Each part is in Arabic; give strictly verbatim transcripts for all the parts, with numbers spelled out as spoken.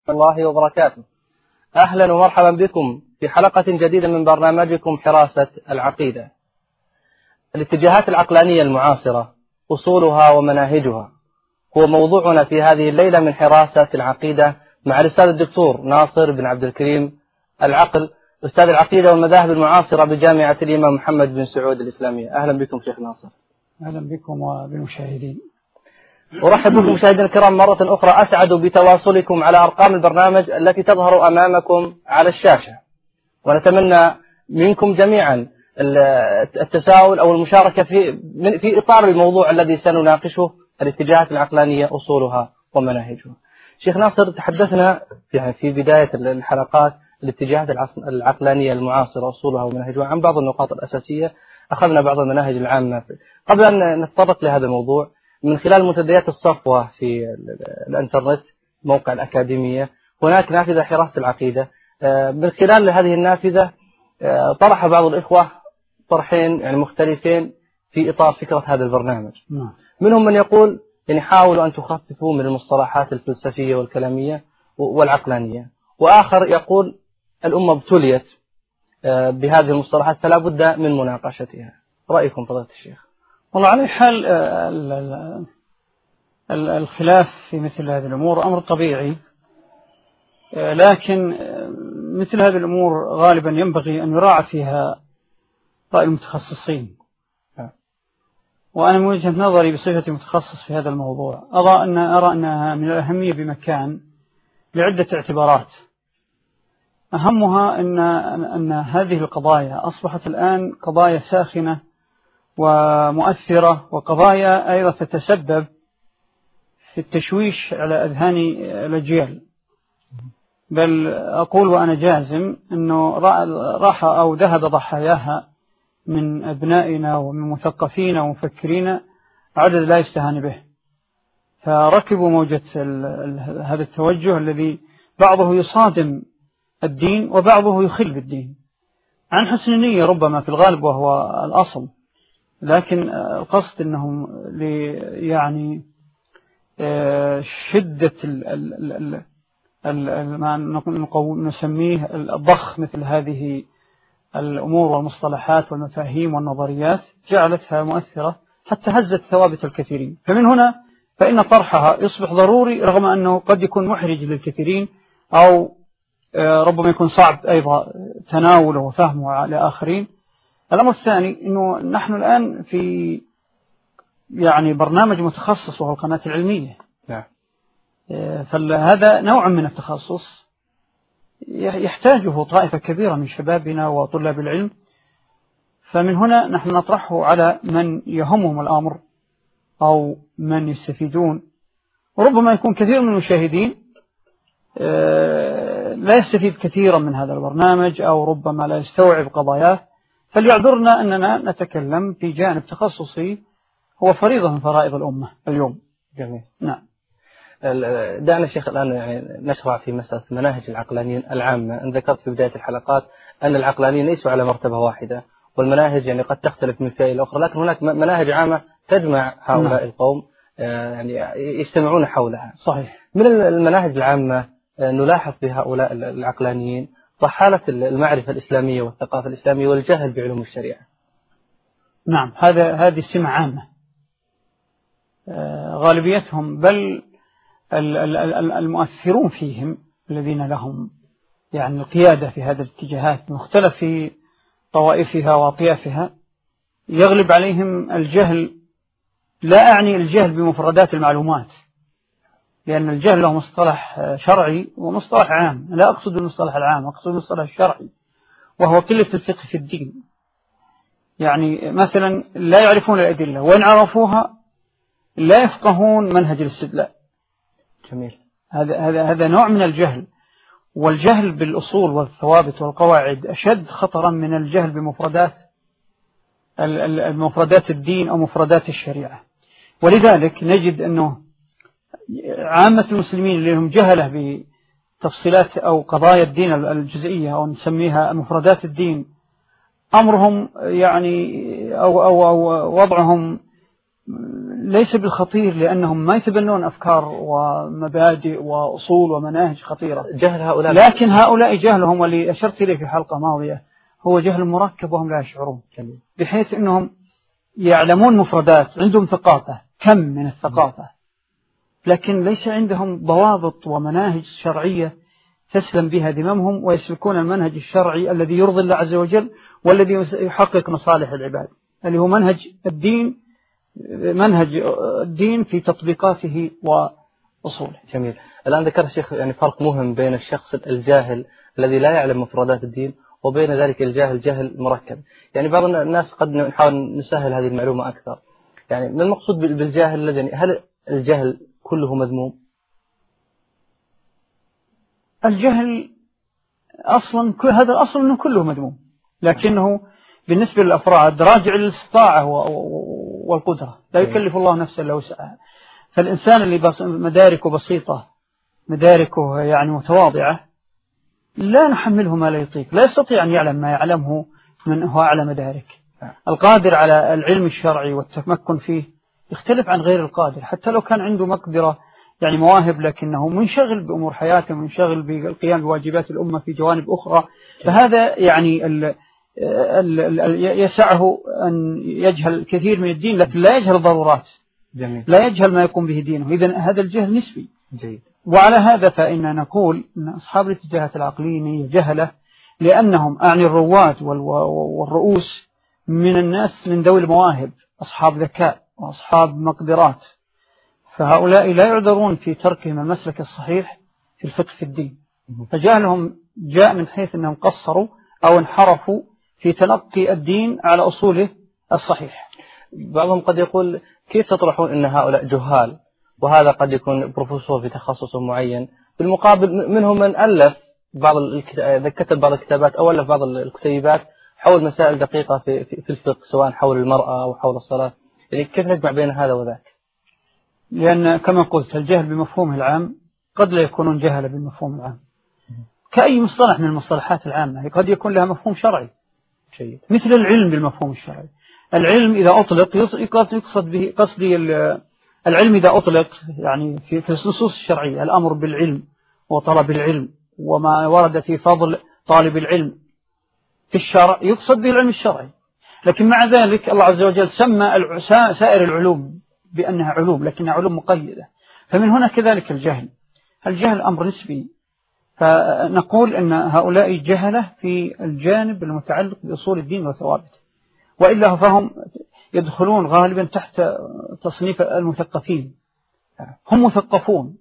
الله وبركاته. أهلا ومرحبا بكم في حلقة جديدة من برنامجكم حراسة العقيدة. الاتجاهات العقلانية المعاصرة أصولها ومناهجها هو موضوعنا في هذه الليلة من حراسة العقيدة مع الأستاذ الدكتور ناصر بن عبد الكريم العقل، أستاذ العقيدة والمذاهب المعاصرة بجامعة الإمام محمد بن سعود الإسلامية. أهلا بكم شيخ ناصر. أهلا بكم وبالمشاهدين. أرحب بكم مشاهدينا الكرام مرة أخرى. أسعد بتواصلكم على أرقام البرنامج التي تظهر أمامكم على الشاشة، ونتمنى منكم جميعا التساؤل أو المشاركة في في إطار الموضوع الذي سنناقشه، الاتجاهات العقلانية أصولها ومناهجها. شيخ ناصر، تحدثنا في في بداية الحلقات الاتجاهات العقلانية المعاصرة أصولها ومناهجها عن بعض النقاط الأساسية، أخذنا بعض المناهج العامة. قبل أن نتطرق لهذا الموضوع، من خلال منتديات الصفوة في الانترنت موقع الأكاديمية هناك نافذة حراسة العقيدة. من خلال هذه النافذة طرح بعض الإخوة طرحين يعني مختلفين في إطار فكرة هذا البرنامج. منهم من يقول يعني حاولوا أن تخففوا من المصطلحات الفلسفية والكلامية والعقلانية، وآخر يقول الأمة ابتليت بهذه المصطلحات فلا بد من مناقشتها. رأيكم فضيلة الشيخ؟ والله على حال الخلاف في مثل هذه الأمور أمر طبيعي، لكن مثل هذه الأمور غالبا ينبغي أن يراعى فيها رأي المتخصصين، وأنا من وجهة نظري بصفتي متخصص في هذا الموضوع أرى أن أرى أنها من الأهمية بمكان لعدة اعتبارات. أهمها أن أن هذه القضايا أصبحت الآن قضايا ساخنة ومؤثرة، وقضايا أيضا تتسبب في التشويش على أذهان الأجيال، بل أقول وأنا جازم أنه راح أو ذهب ضحاياها من أبنائنا ومن مثقفين ومفكرين عدد لا يستهان به، فركبوا موجة هذا التوجه الذي بعضه يصادم الدين وبعضه يخل بالدين عن حسن نية ربما في الغالب وهو الأصل، لكن القصد أنهم يعني شدة ما نسميه الضخ مثل هذه الأمور والمصطلحات والمفاهيم والنظريات جعلتها مؤثرة حتى هزت ثوابت الكثيرين. فمن هنا فإن طرحها يصبح ضروري، رغم أنه قد يكون محرج للكثيرين أو ربما يكون صعب أيضا تناوله وفهمه لآخرين. الأمر الثاني أنه نحن الآن في يعني برنامج متخصص وهو القناة العلمية، فهذا نوع من التخصص يحتاجه طائفة كبيرة من شبابنا وطلاب العلم، فمن هنا نحن نطرحه على من يهمهم الأمر أو من يستفيدون. وربما يكون كثير من المشاهدين لا يستفيد كثيرا من هذا البرنامج أو ربما لا يستوعب قضاياه، فليعذرنا أننا نتكلم في جانب تخصصي هو فريضة من فرائض الأمة اليوم. جميل. نعم. دعنا شيخ الآن يعني نشرع في مسألة مناهج العقلانيين العامة. أن ذكرت في بداية الحلقات أن العقلانيين ليسوا على مرتبة واحدة، والمناهج يعني قد تختلف من فئة إلى أخرى، لكن هناك مناهج عامة تجمع هؤلاء نعم. القوم يعني يجتمعون حولها. صحيح. من المناهج العامة نلاحظ في هؤلاء العقلانيين ضحالة المعرفة الإسلامية والثقافة الإسلامية والجهل بعلوم الشريعة. نعم، هذا هذه سمة عامة غالبيتهم، بل المؤثرون فيهم الذين لهم يعني القيادة في هذه الاتجاهات مختلف في طوائفها وأطيافها يغلب عليهم الجهل. لا أعني الجهل بمفردات المعلومات، لأن الجهل له مصطلح شرعي ومصطلح عام. لا أقصد المصطلح العام، أقصد المصطلح الشرعي، وهو قلة الفقه في الدين. يعني مثلا لا يعرفون الأدلة، وإن عرفوها لا يفقهون منهج الاستدلال. جميل. هذا هذا هذا نوع من الجهل، والجهل بالأصول والثوابت والقواعد أشد خطرا من الجهل بمفردات المفردات الدين أو مفردات الشريعة. ولذلك نجد أنه عامة المسلمين اللي هم جهلة بتفصيلات أو قضايا الدين الجزئية أو نسميها مفردات الدين، أمرهم يعني أو, أو, أو وضعهم ليس بالخطير لأنهم ما يتبنون أفكار ومبادئ وأصول ومناهج خطيرة. جهل هؤلاء، لكن هؤلاء جهلهم واللي أشرت إليه في حلقة ماضية هو جهل مركب وهم لا يشعرون، بحيث أنهم يعلمون مفردات، عندهم ثقافة، كم من الثقافة، لكن ليس عندهم ضوابط ومناهج شرعية تسلم بها ذممهم ويسلكون المنهج الشرعي الذي يرضي الله عز وجل والذي يحقق مصالح العباد، اللي هو منهج الدين، منهج الدين في تطبيقاته وأصوله. جميل. الآن ذكر الشيخ يعني فرق مهم بين الشخص الجاهل الذي لا يعلم مفردات الدين وبين ذلك الجاهل جهل مركب. يعني بعض الناس قد نحاول نسهل هذه المعلومة أكثر. يعني ما المقصود بالجاهل الذي، هل الجهل كله مذموم؟ الجهل أصلا هذا الأصل أنه كله مذموم، لكنه بالنسبة للأفراد راجع للاستطاعة والقدرة، لا يكلف الله نفسا إلا وسعها. فالإنسان اللي مداركه بسيطة، مداركه يعني متواضعة، لا نحمله ما لا يطيق، لا يستطيع أن يعلم ما يعلمه من هو أعلى مدارك. القادر على العلم الشرعي والتمكن فيه يختلف عن غير القادر، حتى لو كان عنده مقدرة يعني مواهب، لكنه منشغل بأمور حياته، منشغل بالقيام بواجبات الأمة في جوانب أخرى، فهذا يعني ال ال ال يسعه أن يجهل كثير من الدين، لكن لا يجهل الضرورات. جميل. لا يجهل ما يقوم به دينه. إذن هذا الجهل نسبي. جيد. وعلى هذا فإننا نقول أن أصحاب الاتجاهات العقلية جهلة، لأنهم أعني الرواد والرؤوس من الناس من ذوي المواهب، أصحاب ذكاء وأصحاب مقدرات، فهؤلاء لا يعذرون في تركهم المسلك الصحيح في الفقه في الدين. فجهلهم جاء من حيث أنهم قصروا أو انحرفوا في تلقي الدين على أصوله الصحيح. بعضهم قد يقول كيف تطرحون أن هؤلاء جهال وهذا قد يكون بروفيسور في تخصص معين، بالمقابل منهم من ألف بعض الكتاب، كتب بعض الكتابات أو ألف بعض الكتيبات حول مسائل دقيقة في في الفقه، سواء حول المرأة أو حول الصلاة. يعني كيف نجمع بين هذا وذاك؟ لأن كما قلت الجهل بمفهومه العام قد لا يكونون جهل بالمفهوم العام، كأي مصطلح من المصطلحات العامة قد يكون لها مفهوم شرعي. شيء. مثل العلم بالمفهوم الشرعي. العلم إذا أطلق يقصد به قصدي العلم إذا أطلق يعني في في النصوص الشرعية الأمر بالعلم وطلب العلم وما ورد في فضل طالب العلم في الشرع يقصد به العلم الشرعي. لكن مع ذلك الله عز وجل سمى سائر العلوم بأنها علوم لكنها علوم مقيدة. فمن هنا كذلك الجهل. الجهل أمر نسبي، فنقول أن هؤلاء جهلة في الجانب المتعلق بأصول الدين وثوابته، وإلا فهم يدخلون غالبا تحت تصنيف المثقفين. هم مثقفون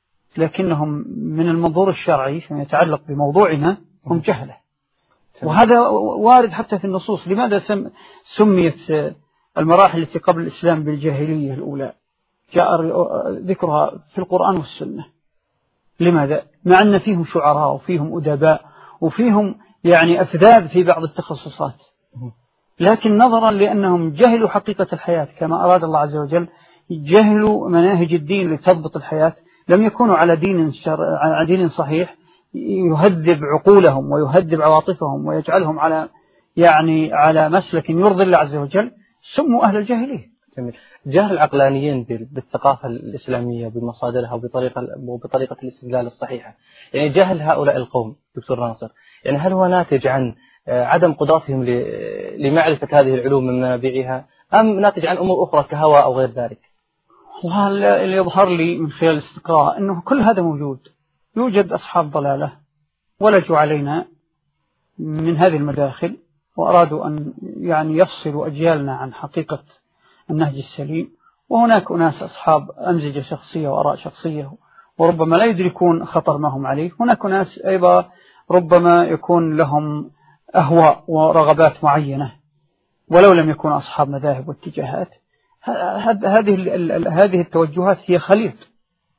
لكنهم من المنظور الشرعي فيما يتعلق بموضوعنا هم جهلة، وهذا وارد حتى في النصوص. لماذا سميت المراحل التي قبل الإسلام بالجاهلية الأولى؟ جاء ذكرها في القرآن والسنة. لماذا؟ مع أن فيهم شعراء وفيهم أدباء وفيهم يعني أفذاذ في بعض التخصصات، لكن نظرا لأنهم جهلوا حقيقة الحياة كما أراد الله عز وجل، جهلوا مناهج الدين لتضبط الحياة، لم يكونوا على دين على دين صحيح يهذب عقولهم ويهذب عواطفهم ويجعلهم على يعني على مسلك يرضي الله عز وجل، سموا أهل الجاهلية. جميل. جهل العقلانيين بالثقافة الإسلامية بمصادرها وبطريقة وبطريقة الاستدلال الصحيحة، يعني جهل هؤلاء القوم دكتور ناصر، يعني هل هو ناتج عن عدم قدرتهم لمعرفة هذه العلوم من منابعها، أم ناتج عن أمور أخرى كهوى أو غير ذلك؟ والله اللي يظهر لي من خلال الاستقراء أنه كل هذا موجود. يوجد أصحاب ضلالة ولجوا علينا من هذه المداخل وأرادوا أن يعني يفصلوا أجيالنا عن حقيقة النهج السليم، وهناك أناس أصحاب أمزجة شخصية وأراء شخصية وربما لا يدركون خطر ما هم عليه. هناك ناس أيضا ربما يكون لهم أهواء ورغبات معينة ولو لم يكونوا أصحاب مذاهب واتجاهات. هذه هذه التوجهات هي خليط،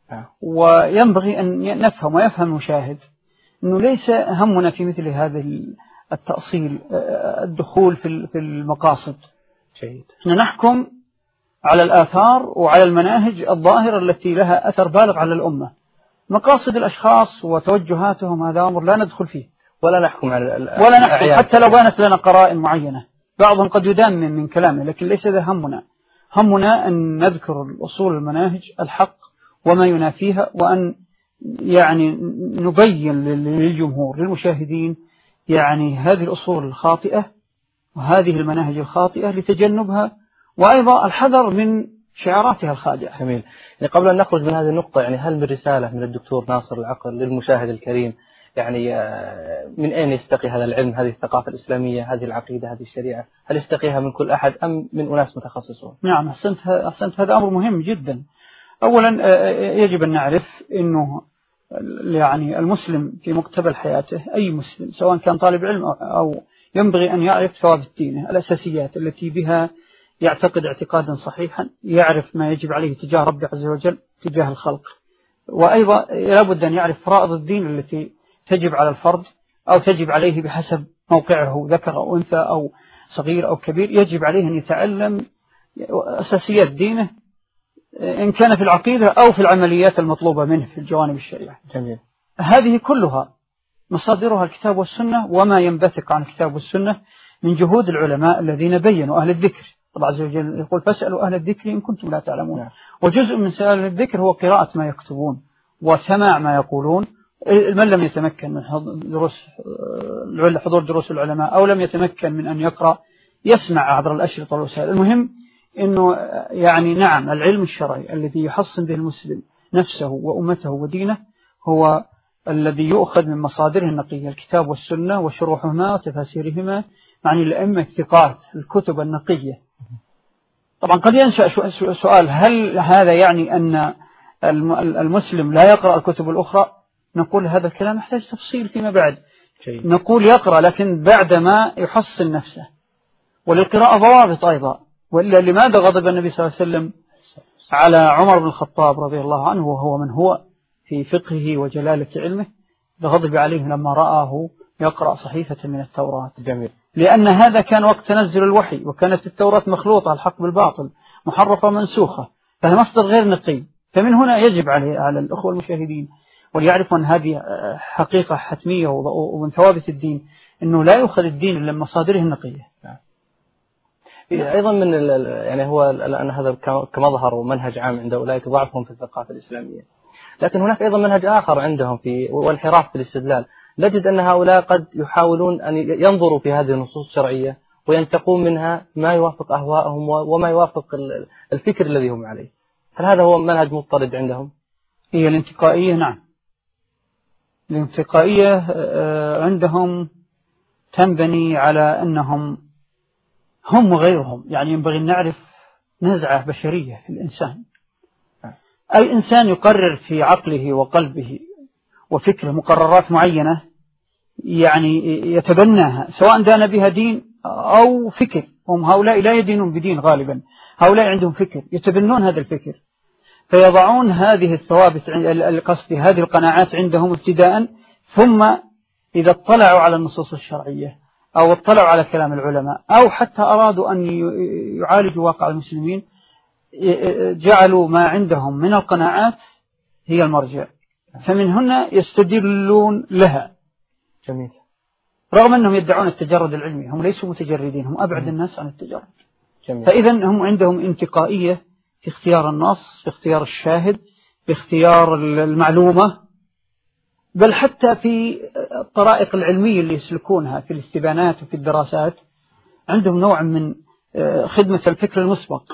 وينبغي أن نفهم ويفهم المشاهد أنه ليس همنا في مثل هذا التأصيل الدخول في المقاصد. جيد. نحكم على الآثار وعلى المناهج الظاهرة التي لها أثر بالغ على الأمة. مقاصد الأشخاص وتوجهاتهم هذا أمر لا ندخل فيه ولا نحكم على ولا نحكم حتى لو كانت لنا قرائن معينة. بعضهم قد يدمم من كلامه لكن ليس ذا همنا. همنا أن نذكر الأصول المناهج الحق وما ينافيها، وأن يعني نبين للجمهور للمشاهدين يعني هذه الأصول الخاطئة وهذه المناهج الخاطئة لتجنبها، وأيضا الحذر من شعاراتها الخادعة. جميل. يعني قبل أن نخرج من هذه النقطة، يعني هل من رسالة من الدكتور ناصر العقل للمشاهد الكريم، يعني من أين يستقي هذا العلم، هذه الثقافة الإسلامية، هذه العقيدة، هذه الشريعة؟ هل يستقيها من كل أحد أم من أناس متخصصون؟ نعم، أحسنت أحسنت هذا أمر مهم جدا. أولا يجب أن نعرف أنه يعني المسلم في مقتبل حياته، أي مسلم سواء كان طالب علم أو ينبغي أن يعرف ثوابت دينه، الأساسيات التي بها يعتقد اعتقادا صحيحا، يعرف ما يجب عليه تجاه ربه عز وجل تجاه الخلق، وأيضا لابد أن يعرف فرائض الدين التي تجب على الفرد أو تجب عليه بحسب موقعه، ذكر أو أنثى أو صغير أو كبير، يجب عليه أن يتعلم أساسيات دينه إن كان في العقيدة أو في العمليات المطلوبة منه في الجوانب الشريعة. جميل. هذه كلها مصادرها الكتاب والسنة وما ينبثق عن الكتاب والسنة من جهود العلماء الذين بينوا أهل الذكر. الله عز وجل يقول فاسألوا أهل الذكر إن كنتم لا تعلمون. نعم. وجزء من سؤال الذكر هو قراءة ما يكتبون وسماع ما يقولون. من لم يتمكن من دروس حضور دروس العلماء أو لم يتمكن من أن يقرأ يسمع عبر الأشرطة والوسائل. المهم إنه يعني نعم العلم الشرعي الذي يحصن به المسلم نفسه وأمته ودينه هو الذي يؤخذ من مصادره النقية، الكتاب والسنة وشروحهما وتفاسيرهما عن الأئمة الثقات، الكتب النقية. طبعا قد ينشأ سؤال، هل هذا يعني أن المسلم لا يقرأ الكتب الأخرى؟ نقول هذا الكلام يحتاج تفصيل فيما بعد. شيء. نقول يقرأ لكن بعدما يحصن نفسه، وللقراءة ضوابط أيضا. وإلا لماذا غضب النبي صلى الله عليه وسلم على عمر بن الخطاب رضي الله عنه وهو من هو في فقهه وجلالة علمه؟ غضب عليه لما رآه يقرأ صحيفة من التوراة. جميل. لأن هذا كان وقت تنزل الوحي، وكانت التوراة مخلوطة الحق بالباطل، محرفة منسوخة، فهي مصدر غير نقي. فمن هنا يجب عليه على الأخوة المشاهدين وليعرفوا أن هذه حقيقة حتمية ومن ثوابت الدين، أنه لا يؤخذ الدين إلا من مصادره النقية. أيضا من يعني هو الآن هذا كمظهر ومنهج عام عند أولئك ضعفهم في الثقافة الإسلامية، لكن هناك أيضا منهج آخر عندهم في والانحراف في الاستدلال. نجد أن هؤلاء قد يحاولون أن ينظروا في هذه النصوص الشرعية وينتقون منها ما يوافق أهواءهم وما يوافق الفكر الذي هم عليه. هل هذا هو منهج مضطرد عندهم؟ هي الانتقائية. نعم، الانتقائية عندهم تنبني على أنهم هم وغيرهم، يعني ينبغي أن نعرف نزعة بشرية في الإنسان. أي إنسان يقرر في عقله وقلبه وفكره مقررات معينة يعني يتبناها سواء دان بها دين أو فكر. هم هؤلاء لا يدينون بدين غالبا، هؤلاء عندهم فكر يتبنون هذا الفكر، فيضعون هذه الثوابت القصد هذه القناعات عندهم ابتداء، ثم إذا اطلعوا على النصوص الشرعية أو اطلعوا على كلام العلماء أو حتى أرادوا أن يعالجوا واقع المسلمين جعلوا ما عندهم من القناعات هي المرجع، فمن هنا يستدلون لها. جميل. رغم أنهم يدعون التجرد العلمي، هم ليسوا متجردين، هم أبعد الناس عن التجرد. جميل. فإذا هم عندهم انتقائية في اختيار النص، في اختيار الشاهد، في اختيار المعلومة، بل حتى في الطرائق العلمية اللي يسلكونها في الاستبانات وفي الدراسات عندهم نوع من خدمة الفكر المسبق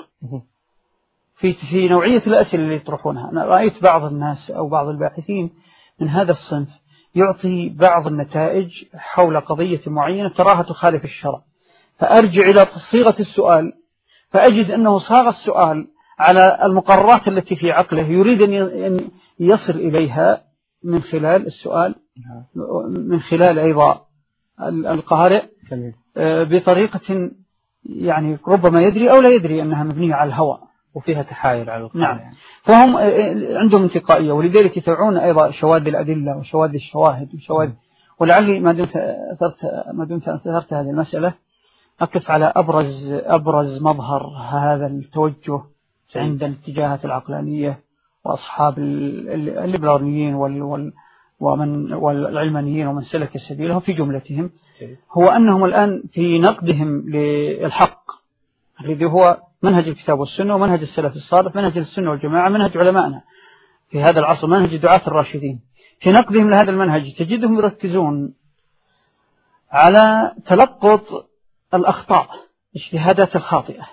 في في نوعية الأسئلة اللي يطرحونها. أنا رأيت بعض الناس أو بعض الباحثين من هذا الصنف يعطي بعض النتائج حول قضية معينة تراها تخالف الشرع، فأرجع إلى صيغة السؤال فأجد أنه صاغ السؤال على المقررات التي في عقله يريد أن يصل إليها من خلال السؤال، من خلال أيضا القارئ بطريقة يعني ربما يدري أو لا يدري أنها مبنية على الهوى وفيها تحايل على القارئ. نعم. فهم عندهم انتقائية، ولذلك يتابعون أيضا شواذ الأدلة وشواذ الشواهد وشواذ. ولعلي ما دمت أثرت ما دمت أثرت هذه المسألة أقف على أبرز أبرز مظهر هذا التوجه عند الاتجاهات العقلانية وأصحاب الليبراليين وال ومن والعلمانيين ومن سلك سبيلهم في جملتهم، هو أنهم الآن في نقدهم للحق الذي هو منهج الكتاب والسنة ومنهج السلف الصالح، منهج السنة والجماعة، منهج علمائنا في هذا العصر، منهج دعاة الراشدين. في نقدهم لهذا المنهج تجدهم يركزون على تلقط الأخطاء، الاجتهادات الخاطئة،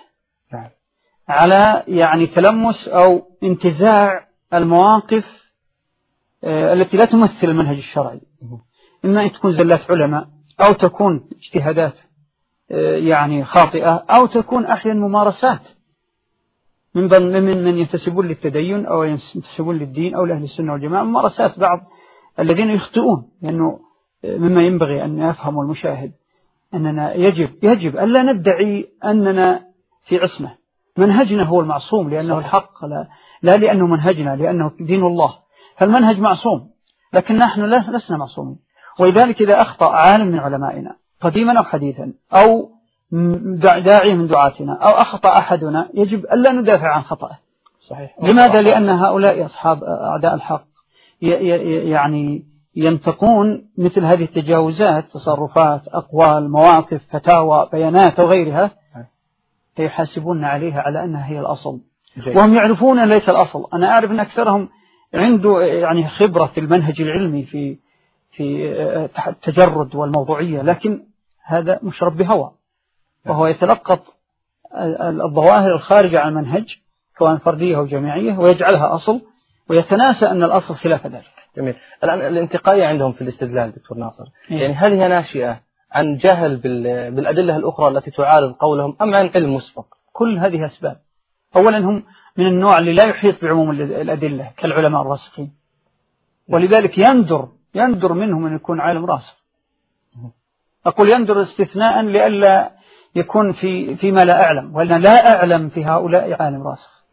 على يعني تلمس أو انتزاع المواقف التي لا تمثل المنهج الشرعي، إما أن تكون زلات علماء أو تكون اجتهادات يعني خاطئة أو تكون أحيانا ممارسات من من من ينتسبون للتدين أو ينتسبون للدين أو لأهل السنة والجماعة، ممارسات بعض الذين يخطئون. لأنه مما ينبغي أن يفهم المشاهد أننا يجب يجب ألا ندعي أننا في عصمة. منهجنا هو المعصوم لأنه الحق، لا, لا لأنه منهجنا، لأنه دين الله. فالمنهج معصوم، لكن نحن لسنا معصومين. ولذلك إذا أخطأ عالم من علمائنا قديما أو حديثا أو داعي من دعاتنا أو أخطأ أحدنا، يجب ألا ندافع عن خطأه. صحيح. لماذا؟ لأن هؤلاء أصحاب أعداء الحق يعني ينتقون مثل هذه التجاوزات، تصرفات، أقوال، مواقف، فتاوى، بيانات وغيرها، يحاسبون عليها على أنها هي الأصل، وهم يعرفون أن ليس الأصل. أنا أعرف أن أكثرهم عنده يعني خبرة في المنهج العلمي في في التجرد والموضوعية، لكن هذا مشرب بهوى، وهو يتلقط الظواهر الخارجة عن المنهج سواء فردية أو جماعية ويجعلها أصل، ويتناسى أن الأصل خلاف ذلك. جميل. الآن الانتقائية عندهم في الاستدلال دكتور ناصر، يعني هل هي ناشئة عن جهل بالأدلة الأخرى التي تعارض قولهم أم عن علم مسبق؟ كل هذه أسباب. أولا هم من النوع اللي لا يحيط بعموم الأدلة كالعلماء الراسخين، ولذلك يندر يندر منهم أن يكون عالم راسخ. أقول يندر استثناء لئلا يكون في فيما لا أعلم، وأنا لا أعلم في هؤلاء عالم راسخ.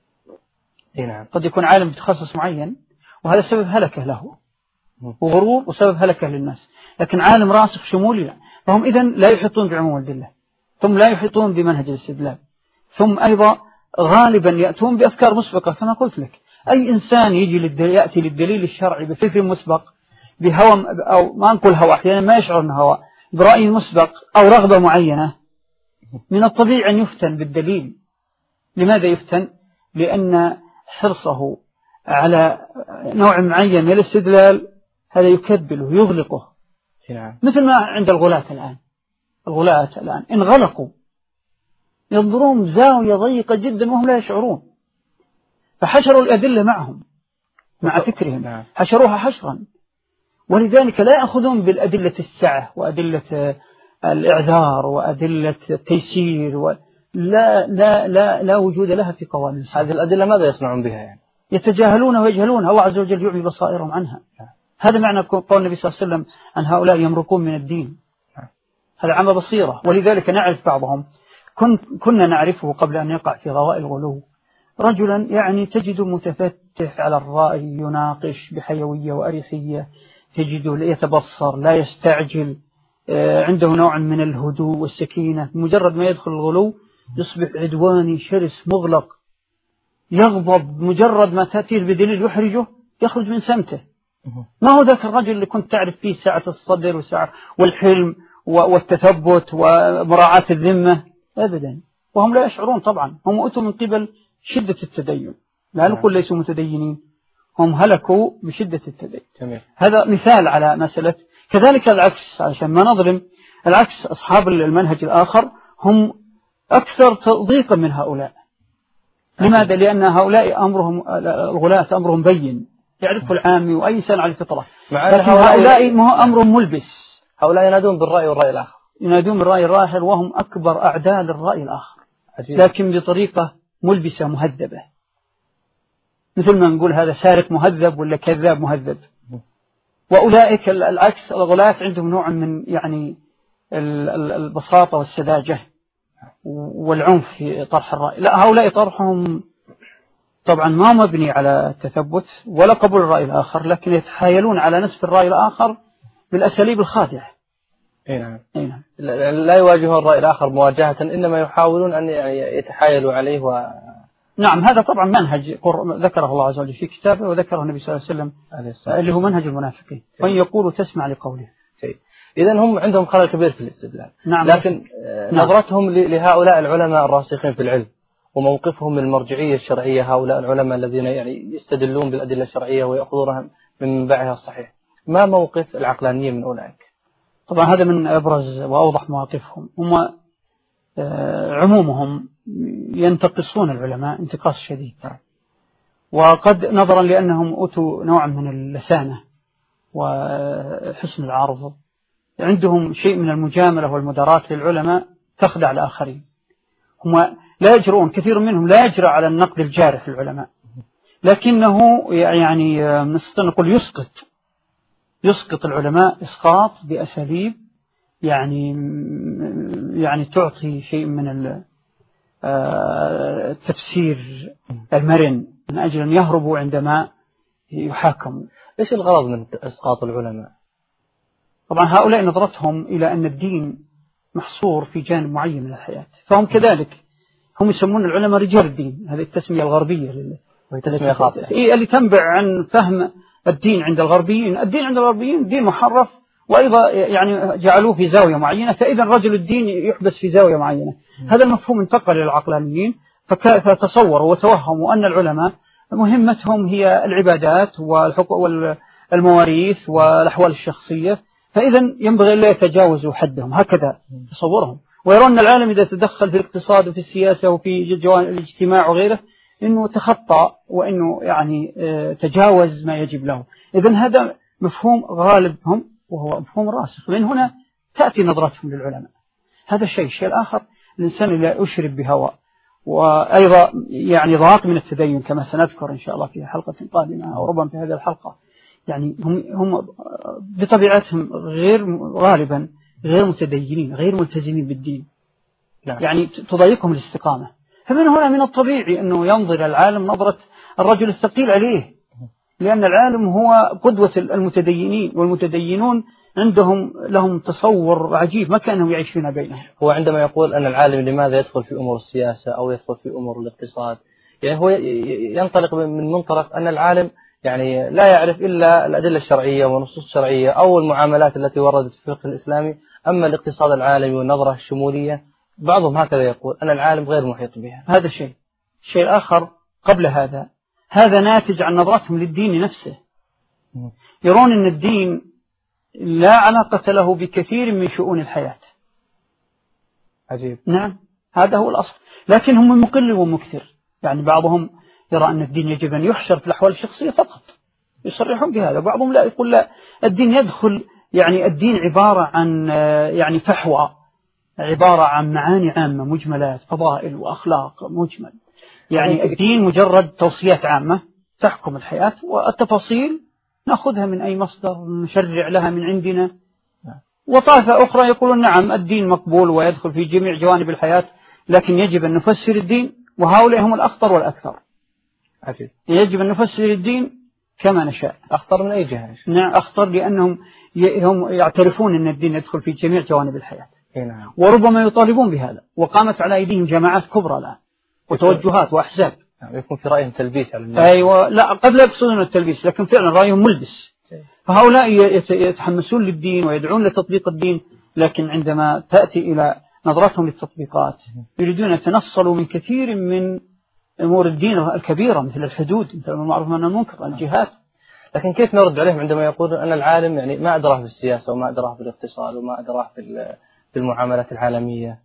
نعم. قد يكون عالم بتخصص معين وهذا سبب هلكه له وغرور وسبب هلكه للناس، لكن عالم راسخ شمولي لا. فهم إذن لا يحيطون بعموم الأدلة، ثم لا يحيطون بمنهج الاستدلال، ثم أيضا غالبا يأتون بأفكار مسبقة. كما قلت لك، أي إنسان يجي للدليل يأتي للدليل الشرعي بفكر مسبق، بهوى أو ما نقول هوى، أحيانا ما يشعر أنه هوى، برأي مسبق أو رغبة معينة، من الطبيعي أن يفتن بالدليل. لماذا يفتن؟ لأن حرصه على نوع معين من الاستدلال هذا يكبله يغلقه. نعم. مثل ما عند الغلاة الآن، الغلاة الآن انغلقوا، ينظرون بزاوية ضيقة جدا وهم لا يشعرون، فحشروا الأدلة معهم مع فكرهم، حشروها حشرا. ولذلك لا يأخذون بالأدلة السعة وأدلة الإعذار وأدلة التيسير و... لا, لا, لا, لا وجود لها في قوانين. هذه الأدلة ماذا يصنعون بها يعني؟ يتجاهلون ويجهلون، الله عز وجل يعمي بصائرهم عنها. هذا معنى قول النبي صلى الله عليه وسلم عن هؤلاء يمرقون من الدين، هذا عمى بصيرة. ولذلك نعرف بعضهم، كن كنا نعرفه قبل أن يقع في غواء الغلو، رجلا يعني تجد متفتح على الرأي، يناقش بحيوية وأريحية، تجده يتبصر، لا يستعجل، عنده نوع من الهدوء والسكينة. مجرد ما يدخل الغلو يصبح عدواني شرس مغلق، يغضب مجرد ما تأتيه بدليل يحرجه يخرج من سمته. ما هو ذاك الرجل اللي كنت تعرف فيه سعة الصدر وسعة والحلم والتثبت ومراعاة الذمة؟ أبدا. وهم لا يشعرون طبعا، هم أتوا من قبل شدة التدين، لا نقول ليسوا متدينين، هم هلكوا بشدة التدين. جميل. هذا مثال على مسألة. كذلك العكس، عشان ما نظلم، العكس أصحاب المنهج الآخر هم أكثر تضييقا من هؤلاء. لماذا؟ لأن هؤلاء أمرهم الغلاة أمرهم بين، يعرفوا العامي وأي إنسان على الفطرة، لكن هؤلاء أمر ملبس. هؤلاء ينادون بالرأي والرأي الآخر، ينادون بالرأي الآخر وهم أكبر أعداء للرأي الآخر. عجيب. لكن بطريقة ملبسة مهذبة، مثل ما نقول هذا سارق مهذب ولا كذاب مهذب. وأولئك العكس، الغلاة عندهم نوع من يعني البساطة والسذاجة والعنف في طرح الرأي. لا، هؤلاء طرحهم طبعا ما مبني على التثبت ولا قبول الرأي الآخر، لكن يتحايلون على نسف الرأي الآخر بالأساليب الخادعة. أي نعم. أي نعم. لا يواجهون الرأي الآخر مواجهة، إنما يحاولون أن يتحايلوا عليه و... نعم. هذا طبعا منهج ذكره الله عز وجل في كتابه وذكره النبي صلى الله عليه وسلم، اللي هو منهج المنافقين، وإن يقولوا تسمع لقوله. إذن هم عندهم خلل كبير في الاستدلال. نعم. لكن نعم. نظرتهم لهؤلاء العلماء الراسخين في العلم وموقفهم من المرجعية الشرعية، هؤلاء العلماء الذين يعني يستدلون بالأدلة الشرعية ويأخذونها من منبعها الصحيح، ما موقف العقلانيين من أولئك؟ طبعا هذا من أبرز وأوضح مواقفهم. هم عمومهم ينتقصون العلماء انتقاص شديد، وقد نظرا لأنهم أتوا نوع من اللسانة وحسن العرض، عندهم شيء من المجاملة والمداراة للعلماء تخدع الآخرين. هم لا يجرؤون، كثير منهم لا يجرأ على النقد الجارح للعلماء، لكنه يعني نستطيع نقول يسقط يسقط العلماء إسقاط بأساليب يعني يعني تعطي شيء من التفسير المرن من أجل أن يهربوا عندما يحاكموا. إيش الغرض من إسقاط العلماء؟ طبعا هؤلاء نظرتهم إلى أن الدين محصور في جانب معين من الحياة، فهم كذلك هم يسمون العلماء رجال الدين، هذه التسمية الغربية تسمية خاطئة اللي تنبع عن فهم الدين عند الغربيين. الدين عند الغربيين دين محرف، وأيضا يعني جعلوه في زاوية معينة، فإذا رجل الدين يحبس في زاوية معينة. هذا المفهوم انتقل للعقلانيين، فتصوروا وتوهموا أن العلماء مهمتهم هي العبادات والمواريث والأحوال الشخصية، فإذا ينبغي أن لا يتجاوزوا حدهم، هكذا تصورهم. ويرون أن العالم إذا تدخل في الاقتصاد وفي السياسة وفي جوانب الاجتماع وغيره إنه تخطى وإنه يعني تجاوز ما يجب له. إذن هذا مفهوم غالبهم وهو مفهوم راسخ، من هنا تأتي نظرتهم للعلماء. هذا الشيء. الشيء الآخر، الإنسان اللي أشرب بهوى، وأيضا يعني ضاق من التدين كما سنذكر إن شاء الله في حلقة قادمة أو ربما في هذه الحلقة. يعني هم هم بطبيعتهم غير غالبا غير متدينين، غير ملتزمين بالدين، يعني تضايقهم الاستقامة. فمن هنا من الطبيعي أنه ينظر العالم نظرة الرجل الثقيل عليه، لأن العالم هو قدوة المتدينين، والمتدينون عندهم لهم تصور عجيب ما كانوا يعيشون بينهم. هو عندما يقول أن العالم لماذا يدخل في أمور السياسة أو يدخل في أمور الاقتصاد، يعني هو ينطلق من منطلق أن العالم يعني لا يعرف إلا الأدلة الشرعية والنصوص الشرعية أو المعاملات التي وردت في الفقه الإسلامي، أما الاقتصاد العالمي والنظرة الشمولية بعضهم هكذا يقول أن العالم غير محيط بها. هذا شيء. الشيء الآخر قبل هذا، هذا ناتج عن نظرتهم للدين نفسه. يرون أن الدين لا علاقة له بكثير من شؤون الحياة. عجيب. نعم، هذا هو الأصل، لكن هم مقل ومكثر. يعني بعضهم يرى أن الدين يجب أن يحشر في الأحوال الشخصية فقط، يصرحون بهذا. بعضهم لا، يقول لا، الدين يدخل، يعني الدين عبارة عن يعني فحوى، عبارة عن معاني عامة، مجملات، فضائل وأخلاق مجمل. يعني الدين مجرد توصيات عامة تحكم الحياة، والتفاصيل نأخذها من أي مصدر، نشرع لها من عندنا. وطائفة أخرى يقولون نعم الدين مقبول ويدخل في جميع جوانب الحياة، لكن يجب أن نفسر الدين، وهؤلاء هم الأخطر والأكثر. عجيب. يجب أن نفسر الدين كما نشاء. أخطر من أي جهة؟ نعم، أخطر لأنهم هم يعترفون أن الدين يدخل في جميع جوانب الحياة. نعم. وربما يطالبون بهذا، وقامت على أيديهم جماعات كبرى الآن وتوجهات وأحزاب. نعم. يكون في رأيهم تلبيس على الناس. أيوة، لا، قد لا يقصدون التلبيس، لكن فعلا رأيهم ملبس. فهؤلاء يتحمسون للدين ويدعون لتطبيق الدين، لكن عندما تأتي إلى نظرتهم للتطبيقات يريدون أن يتنصلوا من كثير من أمور الدين الكبيرة، مثل الحدود، مثل المعروف من المنكر، الجهاد. لكن كيف نرد عليهم عندما يقولون أن العالم يعني ما أدراه في السياسة وما أدراه في الاقتصاد وما أدراه في المعاملات العالمية؟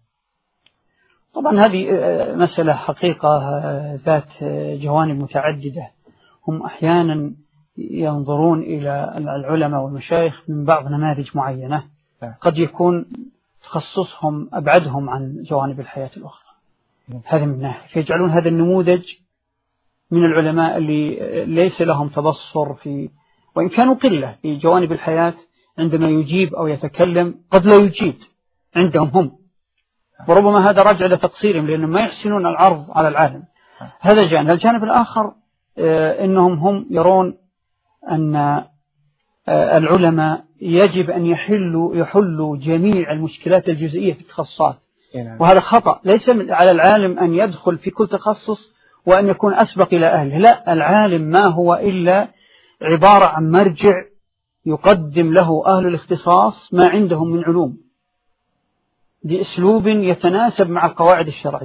طبعا هذه مسألة حقيقة ذات جوانب متعددة. هم أحيانا ينظرون إلى العلماء والمشايخ من بعض نماذج معينة، قد يكون تخصصهم أبعدهم عن جوانب الحياة الأخرى. هذا من ناحية، فيجعلون هذا النموذج من العلماء اللي ليس لهم تبصر في، وإن كانوا قلة في جوانب الحياة، عندما يجيب أو يتكلم قد لا يجيد عندهم هم، وربما هذا راجع لتقصيرهم لأنهم ما يحسنون العرض على العالم. هذا جانب. الجانب الآخر إنهم هم يرون أن العلماء يجب أن يحلوا يحلوا جميع المشكلات الجزئية في التخصصات، وهذا خطأ. ليس على العالم أن يدخل في كل تخصص وأن يكون أسبق إلى أهله، لا، العالم ما هو إلا عبارة عن مرجع يقدم له أهل الاختصاص ما عندهم من علوم بأسلوب يتناسب مع القواعد الشرعية.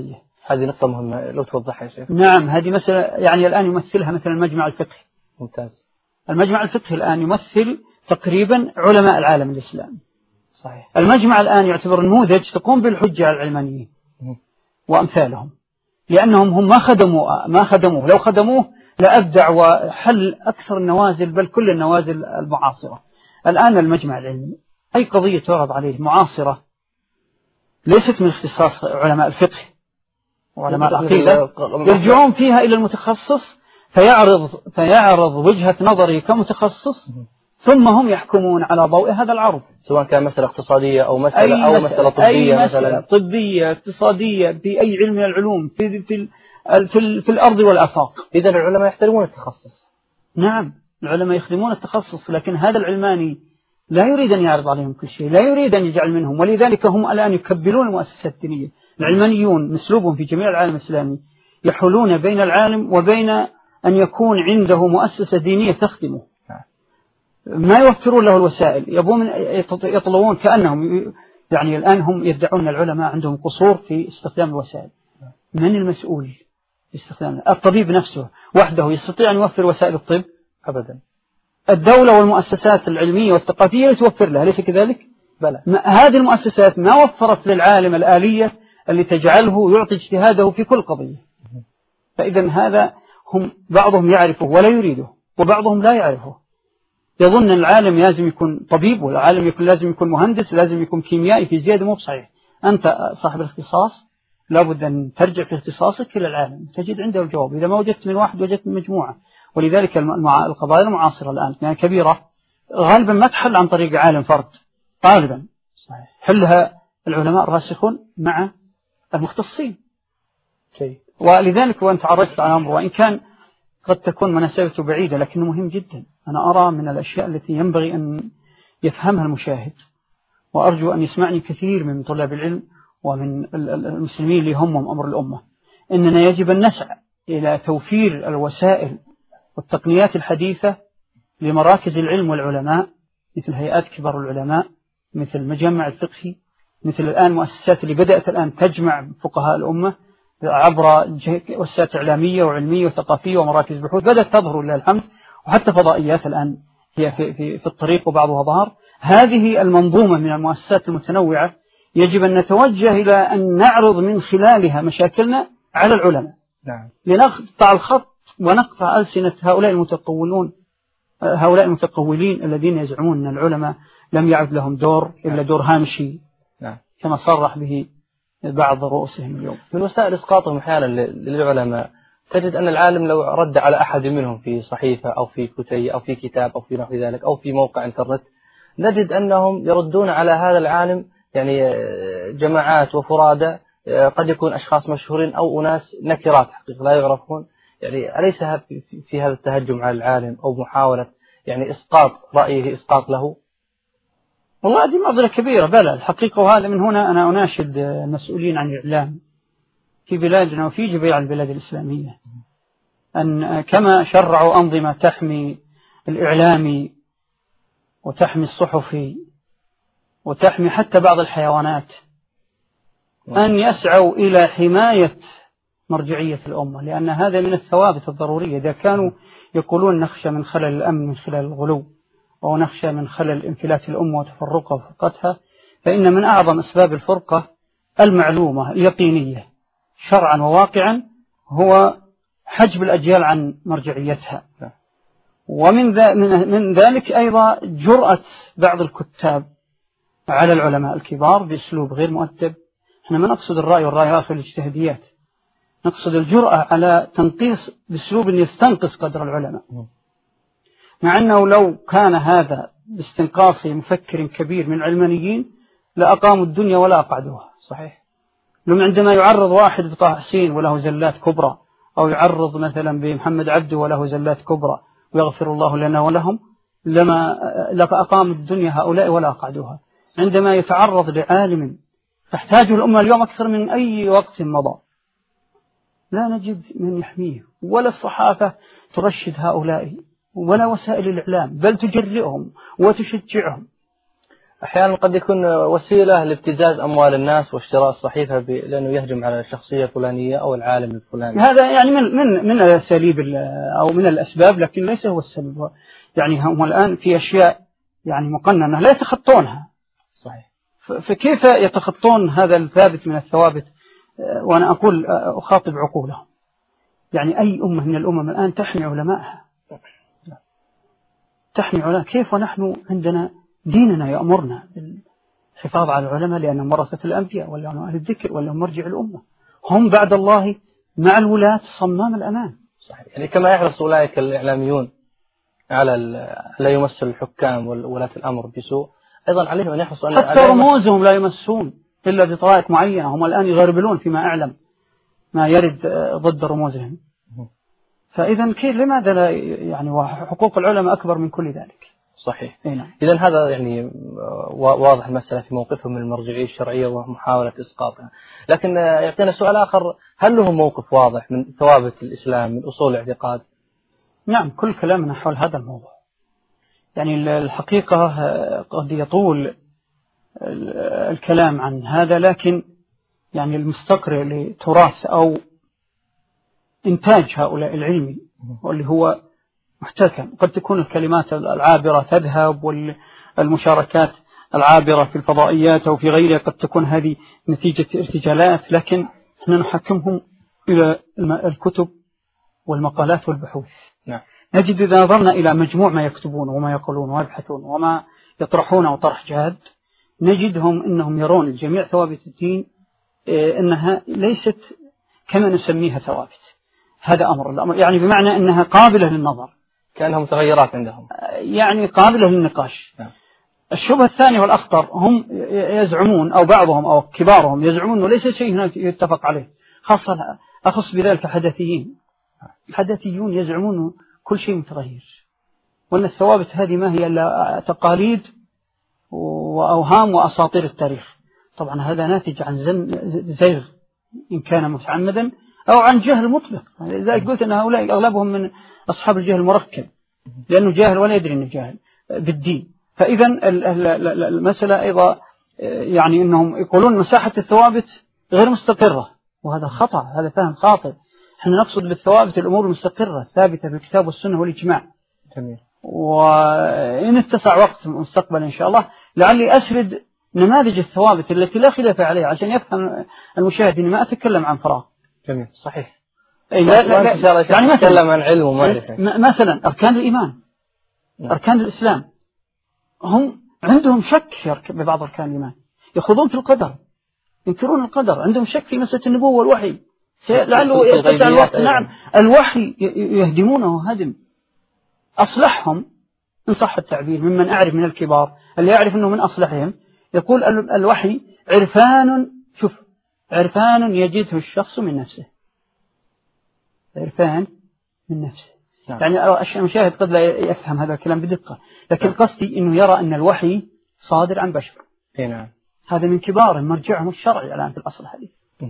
هذه نقطة مهمة لو توضحها يا شيخ. نعم، هذه مسألة يعني الآن يمثلها مثلا المجمع الفقهي. ممتاز. المجمع الفقهي الآن يمثل تقريبا علماء العالم الإسلامي. صحيح. المجمع الآن يعتبر نموذج تقوم بالحجة على العلمانيين وأمثالهم، لأنهم هم ما خدموا ما خدموه لو خدموه لأبدع وحل أكثر النوازل بل كل النوازل المعاصرة. الآن المجمع العلمي أي قضية تعرض عليه معاصرة ليست من اختصاص علماء الفقه وعلماء العقيدة يرجعون فيها إلى المتخصص فيعرض فيعرض وجهة نظره كمتخصص، ثم هم يحكمون على ضوء هذا العرض، سواء كان مسألة اقتصادية أو مسألة أو مسألة طبية، أي مسألة مثلا طبية اقتصادية في أي علم من العلوم في في في, في الأرض والآفاق. إذا العلماء يحترمون التخصص. نعم، العلماء يخدمون التخصص، لكن هذا العلماني لا يريد أن يعرض عليهم كل شيء، لا يريد أن يجعل منهم، ولذلك هم الآن يكبلون المؤسسات الدينية. العلمانيون مسلوبهم في جميع العالم الإسلامي يحولون بين العالم وبين أن يكون عنده مؤسسة دينية تخدمه، ما يوفرون له الوسائل، يبون يطلبون كأنهم يعني الآن هم يدعون العلماء عندهم قصور في استخدام الوسائل. من المسؤول في استخدام؟ الطبيب نفسه وحده يستطيع أن يوفر وسائل الطب؟ أبدا. الدولة والمؤسسات العلمية والثقافية توفر لها، ليس كذلك؟ بلى. هذه المؤسسات ما وفرت للعالم الآلية اللي تجعله يعطي اجتهاده في كل قضية. فإذا هذا هم بعضهم يعرفه ولا يريده، وبعضهم لا يعرفه، يظن أن العالم لازم يكون طبيب، والعالم يكون لازم يكون مهندس، لازم يكون كيميائي، في زيادة مو بصحيح. أنت صاحب الاختصاص لابد أن ترجع في اختصاصك إلى العالم تجد عنده الجواب، إذا ما وجدت من واحد وجدت من مجموعة. ولذلك القضايا المعاصرة الآن يعني كبيرة غالبا ما تحل عن طريق عالم فرد، غالبا صحيح حلها العلماء الراسخون مع المختصين. شيء. ولذلك وأنت عرفت على أمر وإن كان قد تكون مناسبته بعيدة لكنه مهم جدا. أنا أرى من الأشياء التي ينبغي أن يفهمها المشاهد، وأرجو أن يسمعني كثير من طلاب العلم ومن المسلمين اللي همهم أمر الأمة، إننا يجب أن نسعى إلى توفير الوسائل والتقنيات الحديثة لمراكز العلم والعلماء، مثل هيئات كبار العلماء، مثل المجمع الفقهي، مثل الآن مؤسسات اللي بدأت الآن تجمع فقهاء الأمة عبر مؤسسات إعلامية وعلمية وثقافية ومراكز بحوث بدأت تظهر لله الحمد، وحتى فضائيات الآن هي في, في, في الطريق وبعضهاظهر. هذه المنظومة من المؤسسات المتنوعة يجب أن نتوجه إلى أن نعرض من خلالها مشاكلنا على العلماء. نعم. لنقطع الخط ونقطع ألسنة هؤلاء المتقولون، هؤلاء المتقولين الذين يزعمون أن العلماء لم يعد لهم دور إلا دور هامشي. نعم. كما صرح به بعض رؤوسهم اليوم. من وسائل إسقاطهم أحيانا للعلماء تجد أن العالم لو رد على أحد منهم في صحيفة أو في كتيب أو في كتاب أو في نحو ذلك أو في موقع إنترنت، نجد أنهم يردون على هذا العالم يعني جماعات وفرادى، قد يكون أشخاص مشهورين أو أناس نكرات حقيقة لا يعرفون. يعني أليس في هذا التهجم على العالم أو محاولة يعني إسقاط رأيه إسقاط له؟ والله هذه معضلة كبيرة بلى الحقيقة. وهذا من هنا أنا أناشد المسؤولين عن الإعلام في بلادنا وفي جميع البلاد الإسلامية أن كما شرعوا أنظمة تحمي الإعلامي وتحمي الصحفي وتحمي حتى بعض الحيوانات، أن يسعوا إلى حماية مرجعية الأمة، لأن هذا من الثوابت الضرورية. إذا كانوا يقولون نخشى من خلل الأمن من خلال الغلو أو نخشى من خلل انفلات الأمة وتفرقها وفرقتها، فإن من أعظم أسباب الفرقة المعلومة اليقينية شرعا وواقعا هو حجب الأجيال عن مرجعيتها. ومن من ذلك أيضا جرأة بعض الكتاب على العلماء الكبار بأسلوب غير مؤدب. احنا ما نقصد الرأي والرأي آخر الاجتهاديات، نقصد الجرأة على تنقيص بأسلوب يستنقص قدر العلماء، مع أنه لو كان هذا باستنقاص مفكر كبير من علمانيين لأقاموا الدنيا ولا أقعدوها. صحيح. لما عندما يعرض واحد بطه حسين وله زلات كبرى، أو يعرض مثلا بمحمد عبده وله زلات كبرى ويغفر الله لنا ولهم، لما أقام الدنيا هؤلاء ولا أقعدوها. عندما يتعرض لعالم تحتاج الأمة اليوم أكثر من أي وقت مضى، لا نجد من يحميه، ولا الصحافة ترشد هؤلاء، ولا وسائل الإعلام، بل تجرئهم وتشجعهم. أحيانا قد يكون وسيلة لابتزاز أموال الناس واشتراء الصحيفة ب... لأنه يهجم على الشخصية الفلانية أو العالم الفلاني. هذا يعني من من من الأساليب أو من الأسباب، لكن ليس هو السبب. يعني هم الآن في أشياء يعني مقننة لا يتخطونها. صحيح. فكيف يتخطون هذا الثابت من الثوابت؟ وأنا أقول أخاطب عقولهم. يعني أي أمة من الأمم الآن تحمي علماءها، تحمي علماء، كيف ونحن عندنا ديننا يأمرنا بالحفاظ على العلماء لأنهم ورثة الأنبياء ولا أهل الذكر ولا مرجع الأمة، هم بعد الله مع الولاة صمام الأمان. صحيح. يعني كما يحرص أولئك الإعلاميون على لا يمثل الحكام وولاة الأمر بسوء، أيضا عليهم أن يحرصوا أن حتى رموزهم لا يمسون إلا بطرائق معينة. هم الآن يغربلون فيما أعلم ما يرد ضد رموزهم. فإذا كيف لماذا لا يعني وحقوق العلماء أكبر من كل ذلك؟ صحيح. نعم. إذن هذا يعني واضح المسألة في موقفهم من المرجعية الشرعية ومحاولة إسقاطها. لكن يعطينا سؤال آخر، هل لهم موقف واضح من ثوابت الإسلام من أصول الاعتقاد؟ نعم، كل كلامنا حول هذا الموضوع. يعني الحقيقة قد يطول الكلام عن هذا، لكن يعني المستقر لتراث أو إنتاج هؤلاء العلمي واللي هو محتكم، قد تكون الكلمات العابرة تذهب والمشاركات العابرة في الفضائيات أو في غيرها قد تكون هذه نتيجة ارتجالات، لكن احنا نحكمهم إلى الكتب والمقالات والبحوث. نعم. نجد إذا نظرنا إلى مجموع ما يكتبون وما يقولون ويبحثون وما يطرحونه طرح جاد، نجدهم أنهم يرون الجميع ثوابت الدين أنها ليست كما نسميها ثوابت. هذا أمر الأمر يعني بمعنى أنها قابلة للنظر، كأنها متغيرات عندهم، يعني قابلة للنقاش. نعم. الشبهة الثانية والأخطر، هم يزعمون أو بعضهم أو كبارهم يزعمون أنه ليس شيء يتفق عليه، خاصة أخص بذلك حدثيين. الحدثيون يزعمون كل شيء متغير، وأن الثوابت هذه ما هي إلا تقاليد وأوهام وأساطير التاريخ. طبعا هذا ناتج عن زيغ إن كان متعمدا أو عن جهل مطلق. لذلك قلت أن هؤلاء أغلبهم من أصحاب الجهل المركب، لأنه جاهل ولا يدري أنه جاهل بالدين. فإذا المسألة أيضا يعني أنهم يقولون مساحة الثوابت غير مستقرة، وهذا خطأ، هذا فهم خاطئ. احنا نقصد بالثوابت الأمور المستقرة الثابتة في الكتاب والسنة والإجماع. جميل. وإن اتسع وقت مستقبلا إن شاء الله لعلي أسرد نماذج الثوابت التي لا خلاف عليها عشان يفهم المشاهد إني ما أتكلم عن فراغ. جميل. صحيح. لا لا لا يعني مثلا أتكلم عن علم ومعرفة. مثلا أركان الإيمان، أركان الإسلام، هم عندهم شك ببعض أركان الإيمان، يخوضون في القدر، ينكرون القدر، عندهم شك في مسألة النبوة والوحي، لعله يتسع الوقت. نعم، الوحي يهدمونه هدم. أصلحهم إن صح التعبير ممن أعرف من الكبار اللي يعرف أنه من أصلحهم يقول الوحي عرفان، شوف، عرفان يجده الشخص من نفسه، عرفان من نفسه. نعم. يعني المشاهد قد لا يفهم هذا الكلام بدقة، لكن نعم. قصدي أنه يرى أن الوحي صادر عن بشر. نعم. هذا من كبار مرجعهم الشرعي الآن في الأصل الحديث.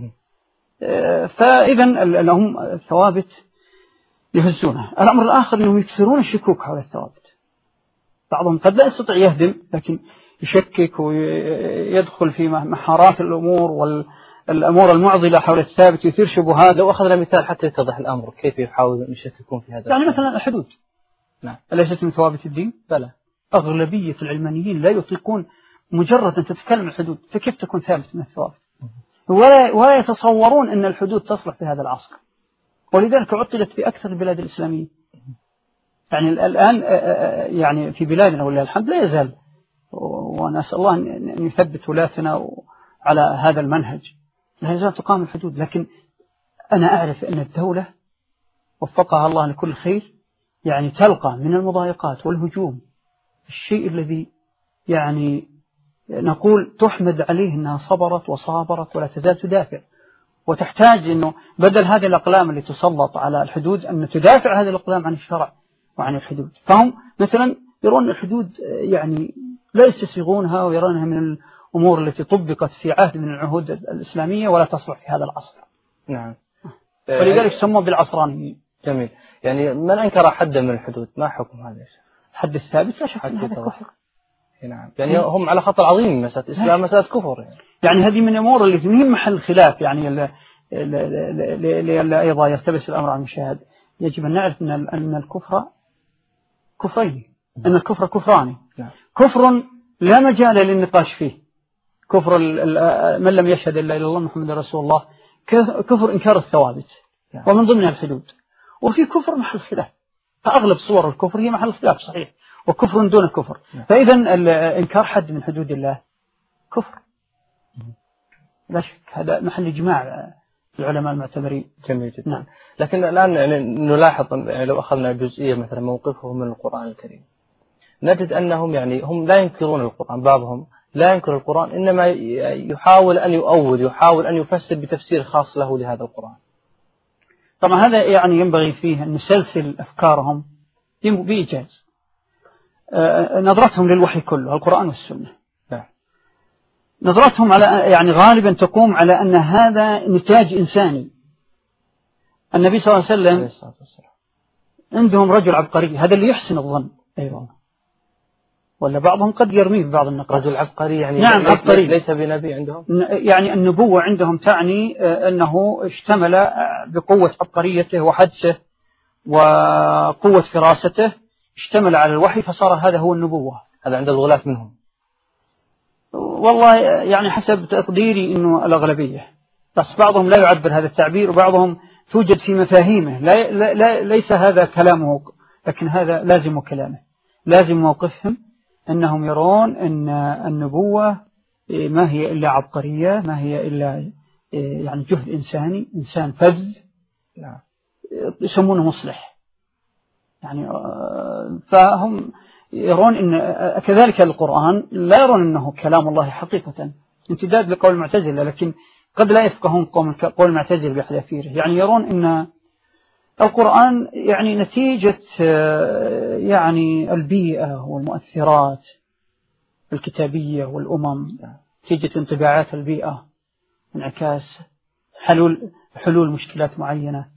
فإذا لهم الثوابت يهزونها. الأمر الآخر أنهم يكثرون الشكوك حول الثوابت. بعضهم قد لا يستطيع يهدم، لكن يشكك ويدخل في محارات الأمور والأمور المعضلة حول الثابت، يثير شبهات. لو أخذنا مثال حتى يتضح الأمر، كيف يحاول يشككون في هذا؟ يعني مثلا الحدود. نعم. أليست من ثوابت الدين؟ بلى. أغلبية العلمانيين لا يطيقون مجرد أن تتكلم الحدود، فكيف تكون ثابت من الثوابت؟ ولا, ولا يتصورون أن الحدود تصلح في هذا العصر، ولذلك عطلت في أكثر البلاد الإسلامية. يعني الآن يعني في بلادنا ولله الحمد لا يزال، ونسأل الله أن يثبت ولاتنا على هذا المنهج، لا يزال تقام الحدود. لكن أنا أعرف أن الدولة وفقها الله لكل خير يعني تلقى من المضايقات والهجوم الشيء الذي يعني نقول تحمد عليه أنها صبرت وصابرت ولا تزال تدافع، وتحتاج أنه بدل هذه الأقلام اللي تسلط على الحدود أن تدافع هذه الأقلام عن الشرع وعن الحدود. فهم مثلا يرون الحدود يعني لا يستسيغونها ويرونها من الأمور التي طبقت في عهد من العهود الإسلامية ولا تصلح في هذا العصر. نعم. ولذلك سموا بالعصرانيين. جميل. يعني من أنكر حدا من الحدود ما حكم هذا الشيء؟ حد الثابت لا شك أنه هذا كفر. نعم. يعني هم على خطر عظيم، مسألة إسلام مسألة كفر يعني. يعني هذه من الأمور اللي مهم محل خلاف، يعني لألا أيضا يلتبس الأمر على المشاهد. يجب أن نعرف أن أن الكفر كفرين، أن الكفر كفران. كفر لا مجال للنقاش فيه، كفر من لم يشهد إلا إلى الله محمد رسول الله، كفر إنكار الثوابت ومن ضمنها الحدود، وفي كفر محل خلاف، فأغلب صور الكفر هي محل خلاف صحيح، وكفر دون كفر. فإذا إنكار حد من حدود الله كفر لا شك، هذا محل إجماع العلماء المعتبرين. جميل جدا. نعم. لكن الآن يعني نلاحظ يعني لو أخذنا جزئية مثلا موقفهم من القرآن الكريم، نجد أنهم يعني هم لا ينكرون القرآن، بعضهم لا ينكر القرآن، إنما يحاول أن يؤول، يحاول أن يفسر بتفسير خاص له لهذا القرآن. طبعا هذا يعني ينبغي فيه أن نسلسل أفكارهم بإيجاز. نظرتهم للوحي كله القرآن والسنة، نظرتهم على يعني غالبا تقوم على أن هذا نتاج إنساني. النبي صلى الله عليه وسلم عندهم رجل عبقري، هذا اللي يحسن الظن أيضا، ولا بعضهم قد يرميه ببعض النقاط. رجل عبقري يعني نعم ليس, عبقري. ليس بنبي عندهم، يعني النبوة عندهم تعني أنه اشتمل بقوة عبقريته وحدسه وقوة فراسته، اشتمل على الوحي فصار هذا هو النبوة. هذا عند الغلاة منهم والله يعني حسب تقديري أنه الأغلبية، بس بعضهم لا يعبر هذا التعبير، وبعضهم توجد في مفاهيمه لا, لا, لا ليس هذا كلامه، لكن هذا لازم كلامه، لازم موقفهم أنهم يرون أن النبوة ما هي إلا عبقرية، ما هي إلا يعني جهد إنساني، إنسان فذ يسمونه مصلح يعني. فهم يرون أن كذلك القرآن لا يرون أنه كلام الله حقيقة، امتداد لقول المعتزلة، لكن قد لا يفقهون قول المعتزلة بحذافيره. يعني يرون أن القرآن يعني نتيجة يعني البيئة والمؤثرات الكتابية والأمم، نتيجة انطباعات البيئة، انعكاس حلول حلول مشكلات معينة.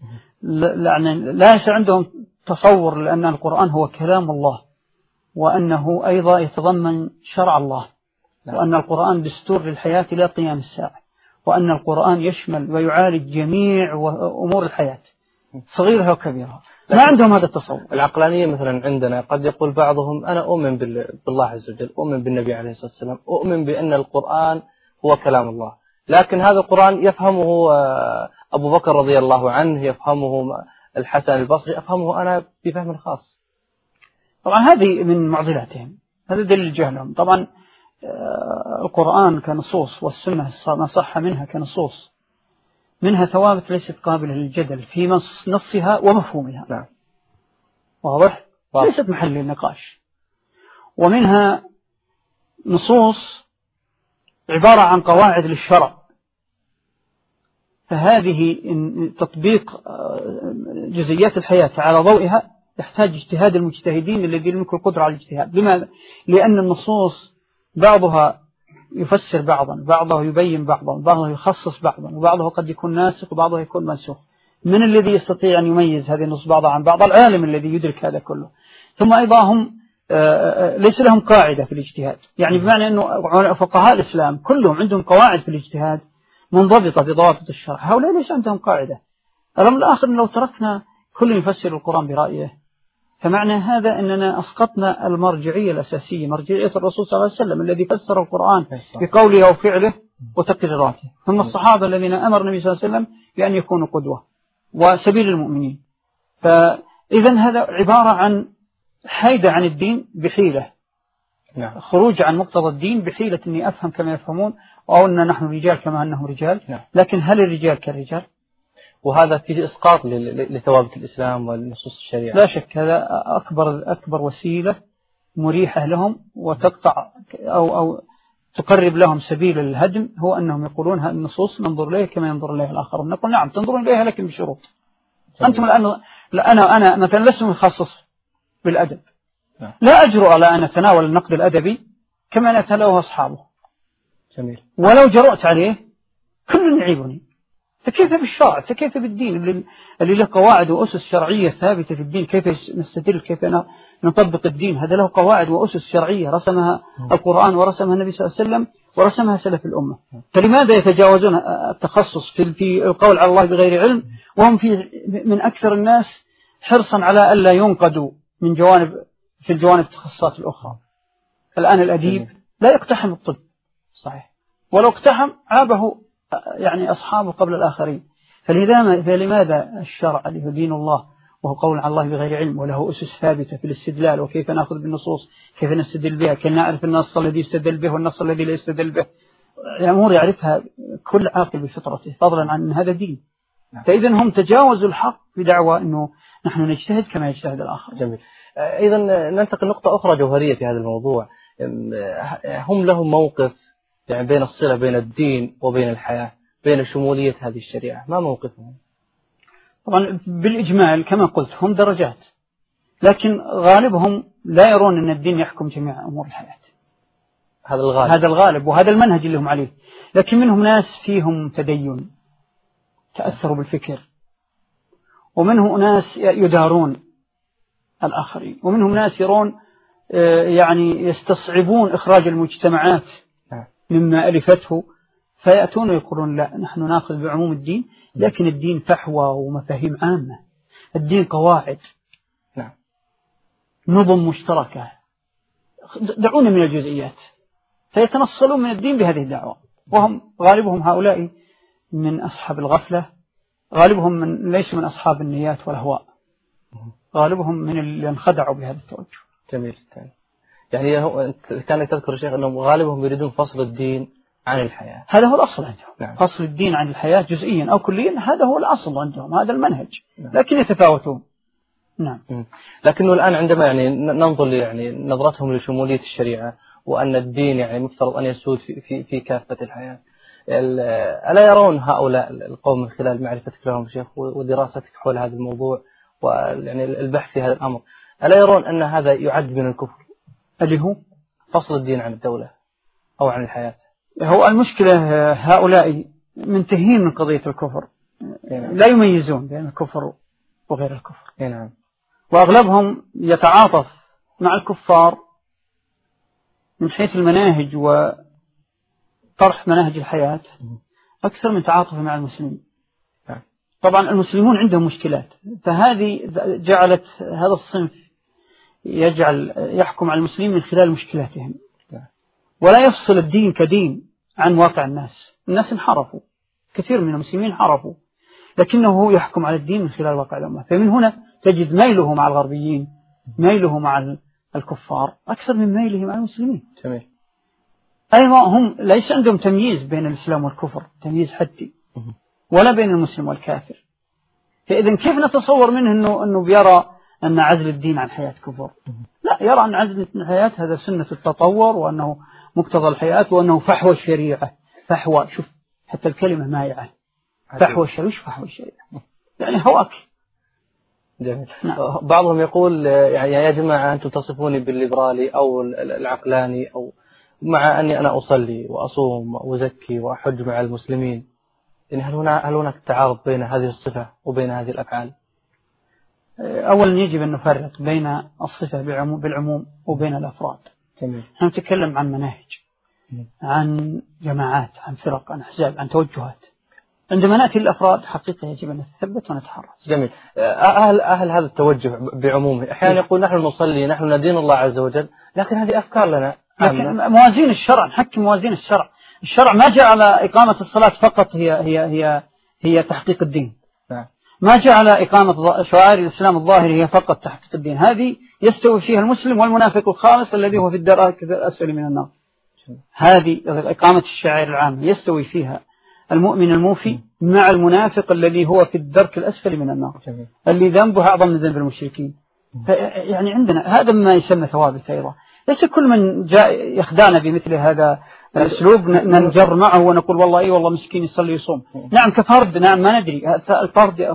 لا يصير عندهم تصور لأن القرآن هو كلام الله، وأنه أيضا يتضمن شرع الله، وأن القرآن دستور للحياة إلى قيام الساعة، وأن القرآن يشمل ويعالج جميع أمور الحياة صغيرها وكبيرها. ما عندهم هذا التصور. العقلانية مثلا عندنا قد يقول بعضهم أنا أؤمن بالله عز وجل، أؤمن بالنبي عليه الصلاة والسلام، أؤمن بأن القرآن هو كلام الله، لكن هذا القرآن يفهمه أبو بكر رضي الله عنه، يفهمه الحسن البصري، أفهمه أنا بفهم خاص. طبعا هذه من معضلاتهم، هذا دليل جهلهم. طبعا القرآن كنصوص والسنة ما صح منها كنصوص، منها ثوابت ليست قابلة للجدل في نصها ومفهومها. نعم. واضح؟ ليست محل للنقاش. ومنها نصوص عبارة عن قواعد للشرع، فهذه تطبيق جزئيات الحياة على ضوئها يحتاج اجتهاد المجتهدين الذين يملكوا القدرة على الاجتهاد. لماذا؟ لأن النصوص بعضها يفسر بعضا، بعضه يبين بعضا، بعضه يخصص بعضا، وبعضه قد يكون ناسخ وبعضه يكون منسوخ. من الذي يستطيع أن يميز هذه النصوص بعضها عن بعض؟ العالم الذي يدرك هذا كله. ثم أيضا هم ليس لهم قاعدة في الاجتهاد، يعني بمعنى أنه فقهاء الإسلام كلهم عندهم قواعد في الاجتهاد منضبطة بضوابط الشرع، هؤلاء ليس عندهم قاعدة. الأمر الآخر لو تركنا كل يفسر القرآن برأيه، فمعنى هذا أننا أسقطنا المرجعية الأساسية، مرجعية الرسول صلى الله عليه وسلم الذي فسر القرآن بقوله وفعله وتقريراته، ثم الصحابة الذين أمر النبي صلى الله عليه وسلم بأن يكونوا قدوة وسبيل المؤمنين. فإذا هذا عبارة عن حيدة عن الدين بحيلة، نعم. خروج عن مقتضى الدين بحيلة أني أفهم كما يفهمون، أو أن نحن رجال كما أنهم رجال. نعم. لكن هل الرجال كالرجال؟ وهذا فيه إسقاط لثوابت الإسلام والنصوص الشريعة. لا شك هذا أكبر أكبر وسيلة مريحة لهم وتقطع أو أو تقرب لهم سبيل الهدم، هو أنهم يقولون هذه النصوص ننظر إليها كما ينظر إليها الآخرون. نقول نعم تنظرون إليها لكن بشروط. جميل. أنتم الآن أنا أنا مثلا لست متخصص بالأدب، نعم. لا أجرؤ على أن أتناول النقد الأدبي كما نتناوله أصحابه. جميل. ولو جرؤت عليه كل يعيبني، فكيف بالشرع؟ فكيف بالدين اللي, اللي له قواعد وأسس شرعية ثابتة في الدين؟ كيف نستدل؟ كيف نطبق الدين؟ هذا له قواعد وأسس شرعية رسمها القرآن ورسمها النبي صلى الله عليه وسلم ورسمها سلف الأمة. فلماذا يتجاوزون التخصص في في القول على الله بغير علم وهم في من أكثر الناس حرصا على ألا ينقدوا من جوانب في الجوانب التخصصات الأخرى؟ الآن الأديب لا يقتحم الطب صحيح، ولو اقتحم عابه يعني أصحابه قبل الآخرين. فلماذا الشرع اللي هو دين الله وهو قول على الله بغير علم وله أسس ثابتة في الاستدلال وكيف نأخذ بالنصوص كيف نستدل بها، كي نعرف النص الذي يستدل به والنص الذي لا يستدل به، الأمور يعرفها كل عاقل بفطرته فضلا عن هذا الدين. فإذا هم تجاوزوا الحق بدعوى أنه نحن نجتهد كما يجتهد الآخر. جميل. إذا ننتقل نقطة أخرى جوهرية في هذا الموضوع، هم لهم موقف يعني بين الصلة بين الدين وبين الحياة، بين شمولية هذه الشريعة، ما موقفهم؟ طبعا بالإجمال كما قلت هم درجات، لكن غالبهم لا يرون أن الدين يحكم جميع أمور الحياة. هذا الغالب هذا الغالب وهذا المنهج اللي هم عليه. لكن منهم ناس فيهم تدين تأثروا بالفكر، ومنهم ناس يدارون الآخرين، ومنهم ناس يرون يعني يستصعبون إخراج المجتمعات مما ألفته، فيأتون ويقولون لا نحن نأخذ بعموم الدين، لكن الدين فحوى ومفاهيم عامة، الدين قواعد نظم مشتركة، دعونا من الجزئيات. فيتنصلون من الدين بهذه الدعوة، وهم غالبهم هؤلاء من أصحاب الغفلة، غالبهم من ليسوا من أصحاب النيات والأهواء، غالبهم من اللي انخدعوا بهذا التوجه. جميل. يعني كان تذكر الشيخ أنهم غالبهم يريدون فصل الدين عن الحياة، هذا هو الأصل عندهم. نعم. فصل الدين عن الحياة جزئيا أو كليا هذا هو الأصل عندهم، هذا المنهج. نعم. لكن يتفاوتون. نعم. لكنه الآن عندما يعني ننظر يعني نظرتهم لشمولية الشريعة وأن الدين يعني مفترض أن يسود في في, في كافة الحياة، ألا يرون هؤلاء القوم من خلال معرفتك لهم شيخ ودراستك حول هذا الموضوع ويعني البحث في هذا الأمر، ألا يرون أن هذا يعد من الكفر اللي هو فصل الدين عن الدولة أو عن الحياة؟ هو المشكلة هؤلاء منتهين من قضية الكفر، لا يميزون بين الكفر وغير الكفر. نعم. وأغلبهم يتعاطف مع الكفار من حيث المناهج وطرح مناهج الحياة أكثر من تعاطفه مع المسلمين. طبعا المسلمون عندهم مشكلات، فهذه جعلت هذا الصنف يجعل يحكم على المسلمين من خلال مشكلاتهم، ولا يفصل الدين كدين عن واقع الناس. الناس انحرفوا، كثير من المسلمين انحرفوا، لكنه يحكم على الدين من خلال واقع الأمة. فمن هنا تجد ميله مع الغربيين، ميله مع الكفار أكثر من ميله مع المسلمين. جميل. أيضا هم ليس عندهم تمييز بين الإسلام والكفر، تمييز حدي، ولا بين المسلم والكافر. فإذا كيف نتصور منه أنه, أنه بيرى أن عزل الدين عن حياة كفر؟ لا، يرى أن عزل الحياة هذا سنة التطور، وأنه مقتضى الحياة، وأنه فحوى الشريعة. فحوى، شوف حتى الكلمة مائعة، فحوى الشريعة. وش فحوى الشريعة؟ يعني هواك. جميل. نعم. بعضهم يقول يعني يا جماعة أنتم تصفوني بالليبرالي أو العقلاني، أو مع أني أنا أصلي وأصوم وأزكي وأحج مع المسلمين، يعني هل هناك هل هناك تعارض بين هذه الصفة وبين هذه الأفعال؟ أولا يجب أن نفرق بين الصفة بالعموم وبين الأفراد. جميل. نحن نتكلم عن مناهج، عن جماعات، عن فرق، عن أحزاب، عن توجهات. عندما نأتي للأفراد حقيقة يجب أن نتثبت ونتحرص. جميل. أهل, أهل هذا التوجه بعمومه أحيانا يقول نحن نصلي، نحن ندين الله عز وجل، لكن هذه أفكار لنا. لكن موازين الشرع، نحكم موازين الشرع. الشرع ما جعل إقامة الصلاة فقط هي هي هي هي تحقيق الدين. نعم. ما جعل إقامة شعائر الإسلام الظاهري هي فقط تحقيق الدين. هذه يستوي فيها المسلم والمنافق الخالص الذي هو في الدرك الأسفل من النار. هذه إقامة الشعائر العامة يستوي فيها المؤمن الموفي مع المنافق الذي هو في الدرك الأسفل من النار، اللي ذنبه أعظم من ذنب المشركين. يعني عندنا هذا ما يسمى ثوابت أيضا. ليس كل من جاء يخدعنا بمثل هذا الأسلوب ننجر معه ونقول والله إيه والله مسكين يصلي يصوم. نعم كفرد، نعم ما ندري الفرد.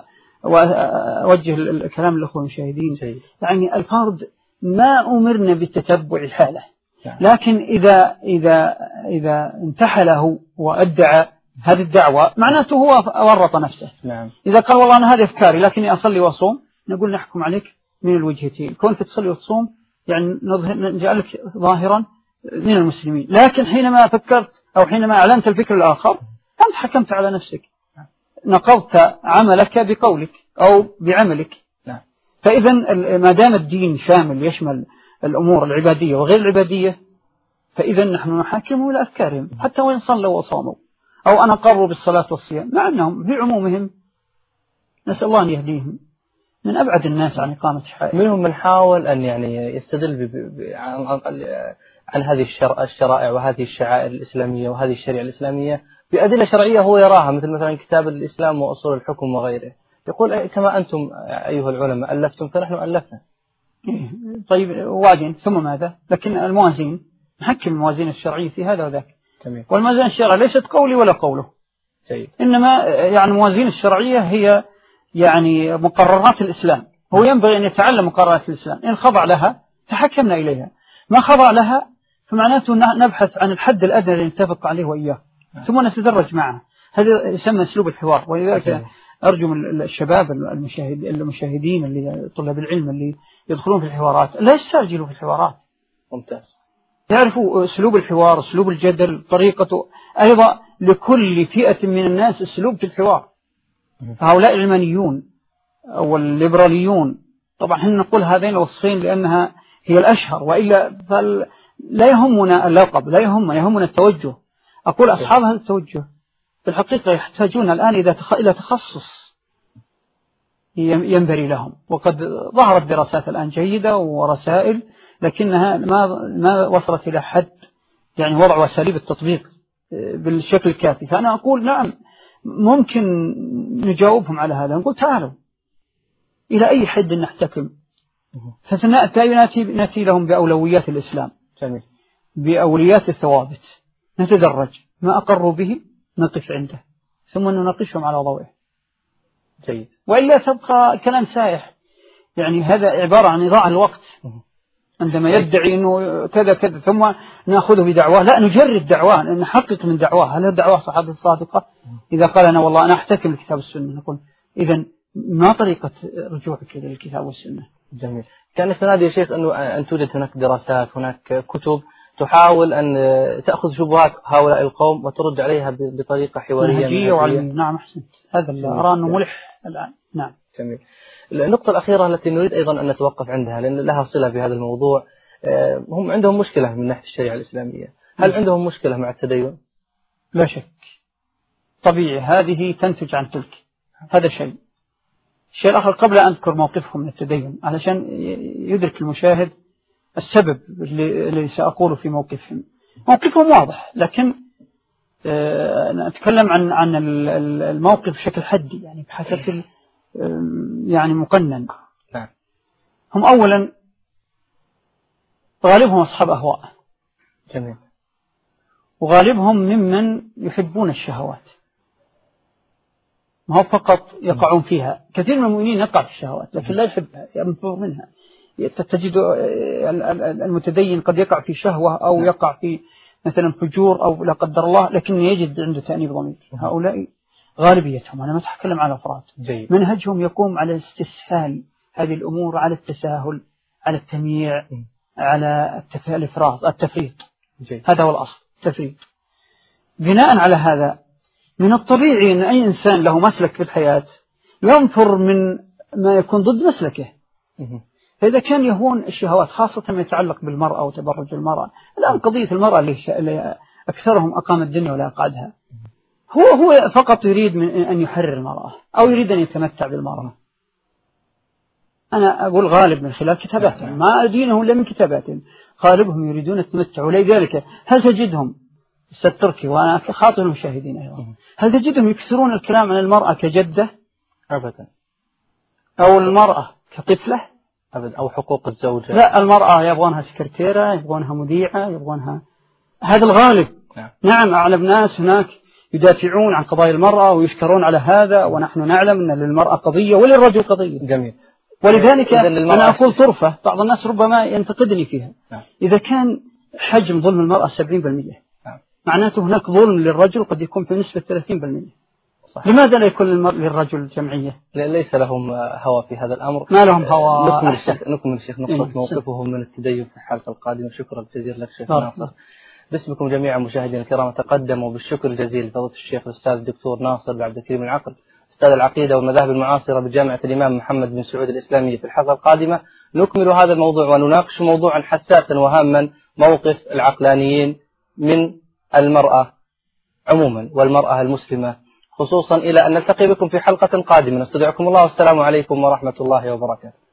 وأوجه الكلام للأخوة المشاهدين، يعني الفرد ما أمرنا بتتبع الحالة، لكن إذا إذا إذا انتحله وأدعى هذه الدعوة معناته هو ورط نفسه. نعم. إذا قال والله أنا هذه أفكاري لكني أصلي وأصوم، نقول نحكم عليك من الوجهتين، كونك تصلي وتصوم يعني نجعلك ظاهرا من المسلمين، لكن حينما فكرت أو حينما أعلنت الفكر الآخر أنت حكمت على نفسك، نقضت عملك بقولك أو بعملك. نعم. فإذا ما دام الدين شامل يشمل الأمور العبادية وغير العبادية، فإذا نحن نحاكم إلى أفكارهم حتى وإن صلوا وصاموا أو أنا قروا بالصلاة والصيام، مع أنهم بعمومهم نسأل الله أن يهديهم من أبعد الناس عن إقامة الشرائع. منهم من حاول أن يعني يستدل ب... ب... عن... عن... عن هذه الشر... الشرائع وهذه الشعائر الإسلامية وهذه الشريعة الإسلامية بأدلة شرعية هو يراها، مثل مثلا كتاب الإسلام وأصول الحكم وغيره، يقول كما أنتم أيها العلماء ألفتم فنحن ألفنا. طيب وبعدين ثم ماذا؟ لكن الموازين نحكم الموازين الشرعية في هذا وذاك. تمام. والموازين الشرعية ليست قولي ولا قوله. جيد. إنما يعني الموازين الشرعية هي يعني مقررات الإسلام، هو ينبغي أن يتعلم مقررات الإسلام، إن خضع لها تحكمنا إليها، ما خضع لها فمعناته نبحث عن الحد الأدنى اللي نتفق عليه وإياه ثم نتدرج معه. هذا يسمى أسلوب الحوار. ولذلك أرجو من الشباب المشاهد المشاهدين اللي طلاب العلم اللي يدخلون في الحوارات لا يستعجلوا في الحوارات. ممتاز. يعرفوا أسلوب الحوار، أسلوب الجدل، طريقته. أيضا لكل فئة من الناس أسلوب في الحوار. هؤلاء العلمانيون أو الليبراليون طبعا احنا نقول هذين الوصفين لأنها هي الأشهر، وإلا لا يهمنا اللقب، لا يهمنا يهمنا التوجه. أقول أصحاب هذا التوجه في الحقيقة يحتاجون الآن إلى إلى تخصص ينبري لهم، وقد ظهرت دراسات الآن جيدة ورسائل لكنها ما ما وصلت إلى حد يعني وضع أساليب التطبيق بالشكل الكافي. فأنا أقول نعم ممكن نجاوبهم على هذا، نقول تعالوا إلى أي حد نحتكم، فنأتي نأتي لهم بأولويات الإسلام. جميل. بأولويات الثوابت، نتدرج ما أقروا به نقف عنده ثم نناقشهم على ضوئه. جيد. وإلا تبقى كلام سائح، يعني هذا عبارة عن إضاعة الوقت عندما يدعي أنه كذا كذا ثم نأخذه بدعواه. لا، نجرد دعواه، نحقق من دعواه هل الدعوة صحابة الصادقة. إذا قال أنا والله أنا أحتكم الكتاب والسنة، نقول إذن ما طريقة رجوعك إلى الكتاب والسنة. جميل. كان تنادي يا شيخ أنه أن توجد هناك دراسات، هناك كتب تحاول أن تأخذ شبهات هؤلاء القوم وترد عليها بطريقة حوارية منهجية وعلمية. نعم أحسنت، هذا اللي أرى أنه ملح الآن. نعم. جميل. النقطة الأخيرة التي نريد أيضا أن نتوقف عندها لأن لها صلة بهذا الموضوع، هم عندهم مشكلة من ناحية الشريعة الإسلامية، هل عندهم مشكلة مع التدين؟ لا شك، طبيعي، هذه تنتج عن تلك، هذا شيء. الشيء الآخر قبل أن أذكر موقفهم من التدين علشان يدرك المشاهد السبب اللي سأقوله في موقفهم. موقفهم واضح، لكن نتكلم عن عن الموقف بشكل حدي، يعني بشكل يعني مقنن. نعم. هم أولا غالبهم أصحاب أهواء. جميل. وغالبهم ممن يحبون الشهوات، ما هو فقط يقعون فيها. كثير من المؤمنين يقع في الشهوات لكن لا يحبها، ينفر منها. تجد المتدين قد يقع في شهوة أو يقع في مثلا فجور أو لا قدر الله، لكن يجد عنده تأنيب ضمير. هؤلاء غالبيتهم، أنا ما أتكلم عن أفراد، منهجهم يقوم على استسهال هذه الأمور، على التساهل، على التمييع، على الإفراط، التفريط. هذا هو الأصل، التفريط. بناء على هذا من الطبيعي أن أي إنسان له مسلك في الحياة ينفر من ما يكون ضد مسلكه. فإذا كان يهون الشهوات خاصة ما يتعلق بالمرأة وتبرج المرأة، الآن قضية المرأة اللي أكثرهم أقام الدنيا ولا أقعدها، هو هو فقط يريد من أن يحرر المرأة أو يريد أن يتمتع بالمرأة. أنا أقول غالب من خلال كتاباتهم، ما أدينهم إلا من كتاباتهم، غالبهم يريدون التمتع. ولذلك هل تجدهم التركي، وأنا خاطر المشاهدين أيضا، هل تجدهم يكثرون الكلام عن المرأة كجدة؟ أبدا. أو المرأة كطفلة؟ أبدا. أو حقوق الزوجة؟ لا، المرأة يبغونها سكرتيرة، يبغونها مذيعة، يبغونها، هذا الغالب. نعم. نعم، أعلم ناس هناك يدافعون عن قضايا المرأة ويشكرون على هذا، ونحن نعلم أن للمرأة قضية وللرجل قضية. جميل. ولذلك أنا أقول طرفة، بعض الناس ربما ينتقدني فيها. نعم. إذا كان حجم ظلم المرأة سبعين بالمئة، نعم. معناته هناك ظلم للرجل قد يكون في نسبة ثلاثين بالمئة. صحيح. لماذا لا يكون للرجل جمعية؟ ليس لهم هوى في هذا الأمر. ما لهم هوى. نكمل الشيخ نكمل الشيخ نقطة إيه. موقفهم من التدين في الحلقة القادمة. شكرا جزيلا لك شيخ آه. ناصر. باسمكم جميعا مشاهدينا الكرام تقدموا بالشكر الجزيل لفضيلة الشيخ الأستاذ الدكتور ناصر بن عبد الكريم العقل أستاذ العقيدة والمذاهب المعاصرة بجامعة الإمام محمد بن سعود الإسلامية. في الحلقة القادمة نكمل هذا الموضوع ونناقش موضوعا حساسا وهاما، موقف العقلانيين من المرأة عموما والمرأة المسلمة خصوصا، إلى أن نلتقي بكم في حلقة قادمة. نستودعكم الله والسلام عليكم ورحمة الله وبركاته.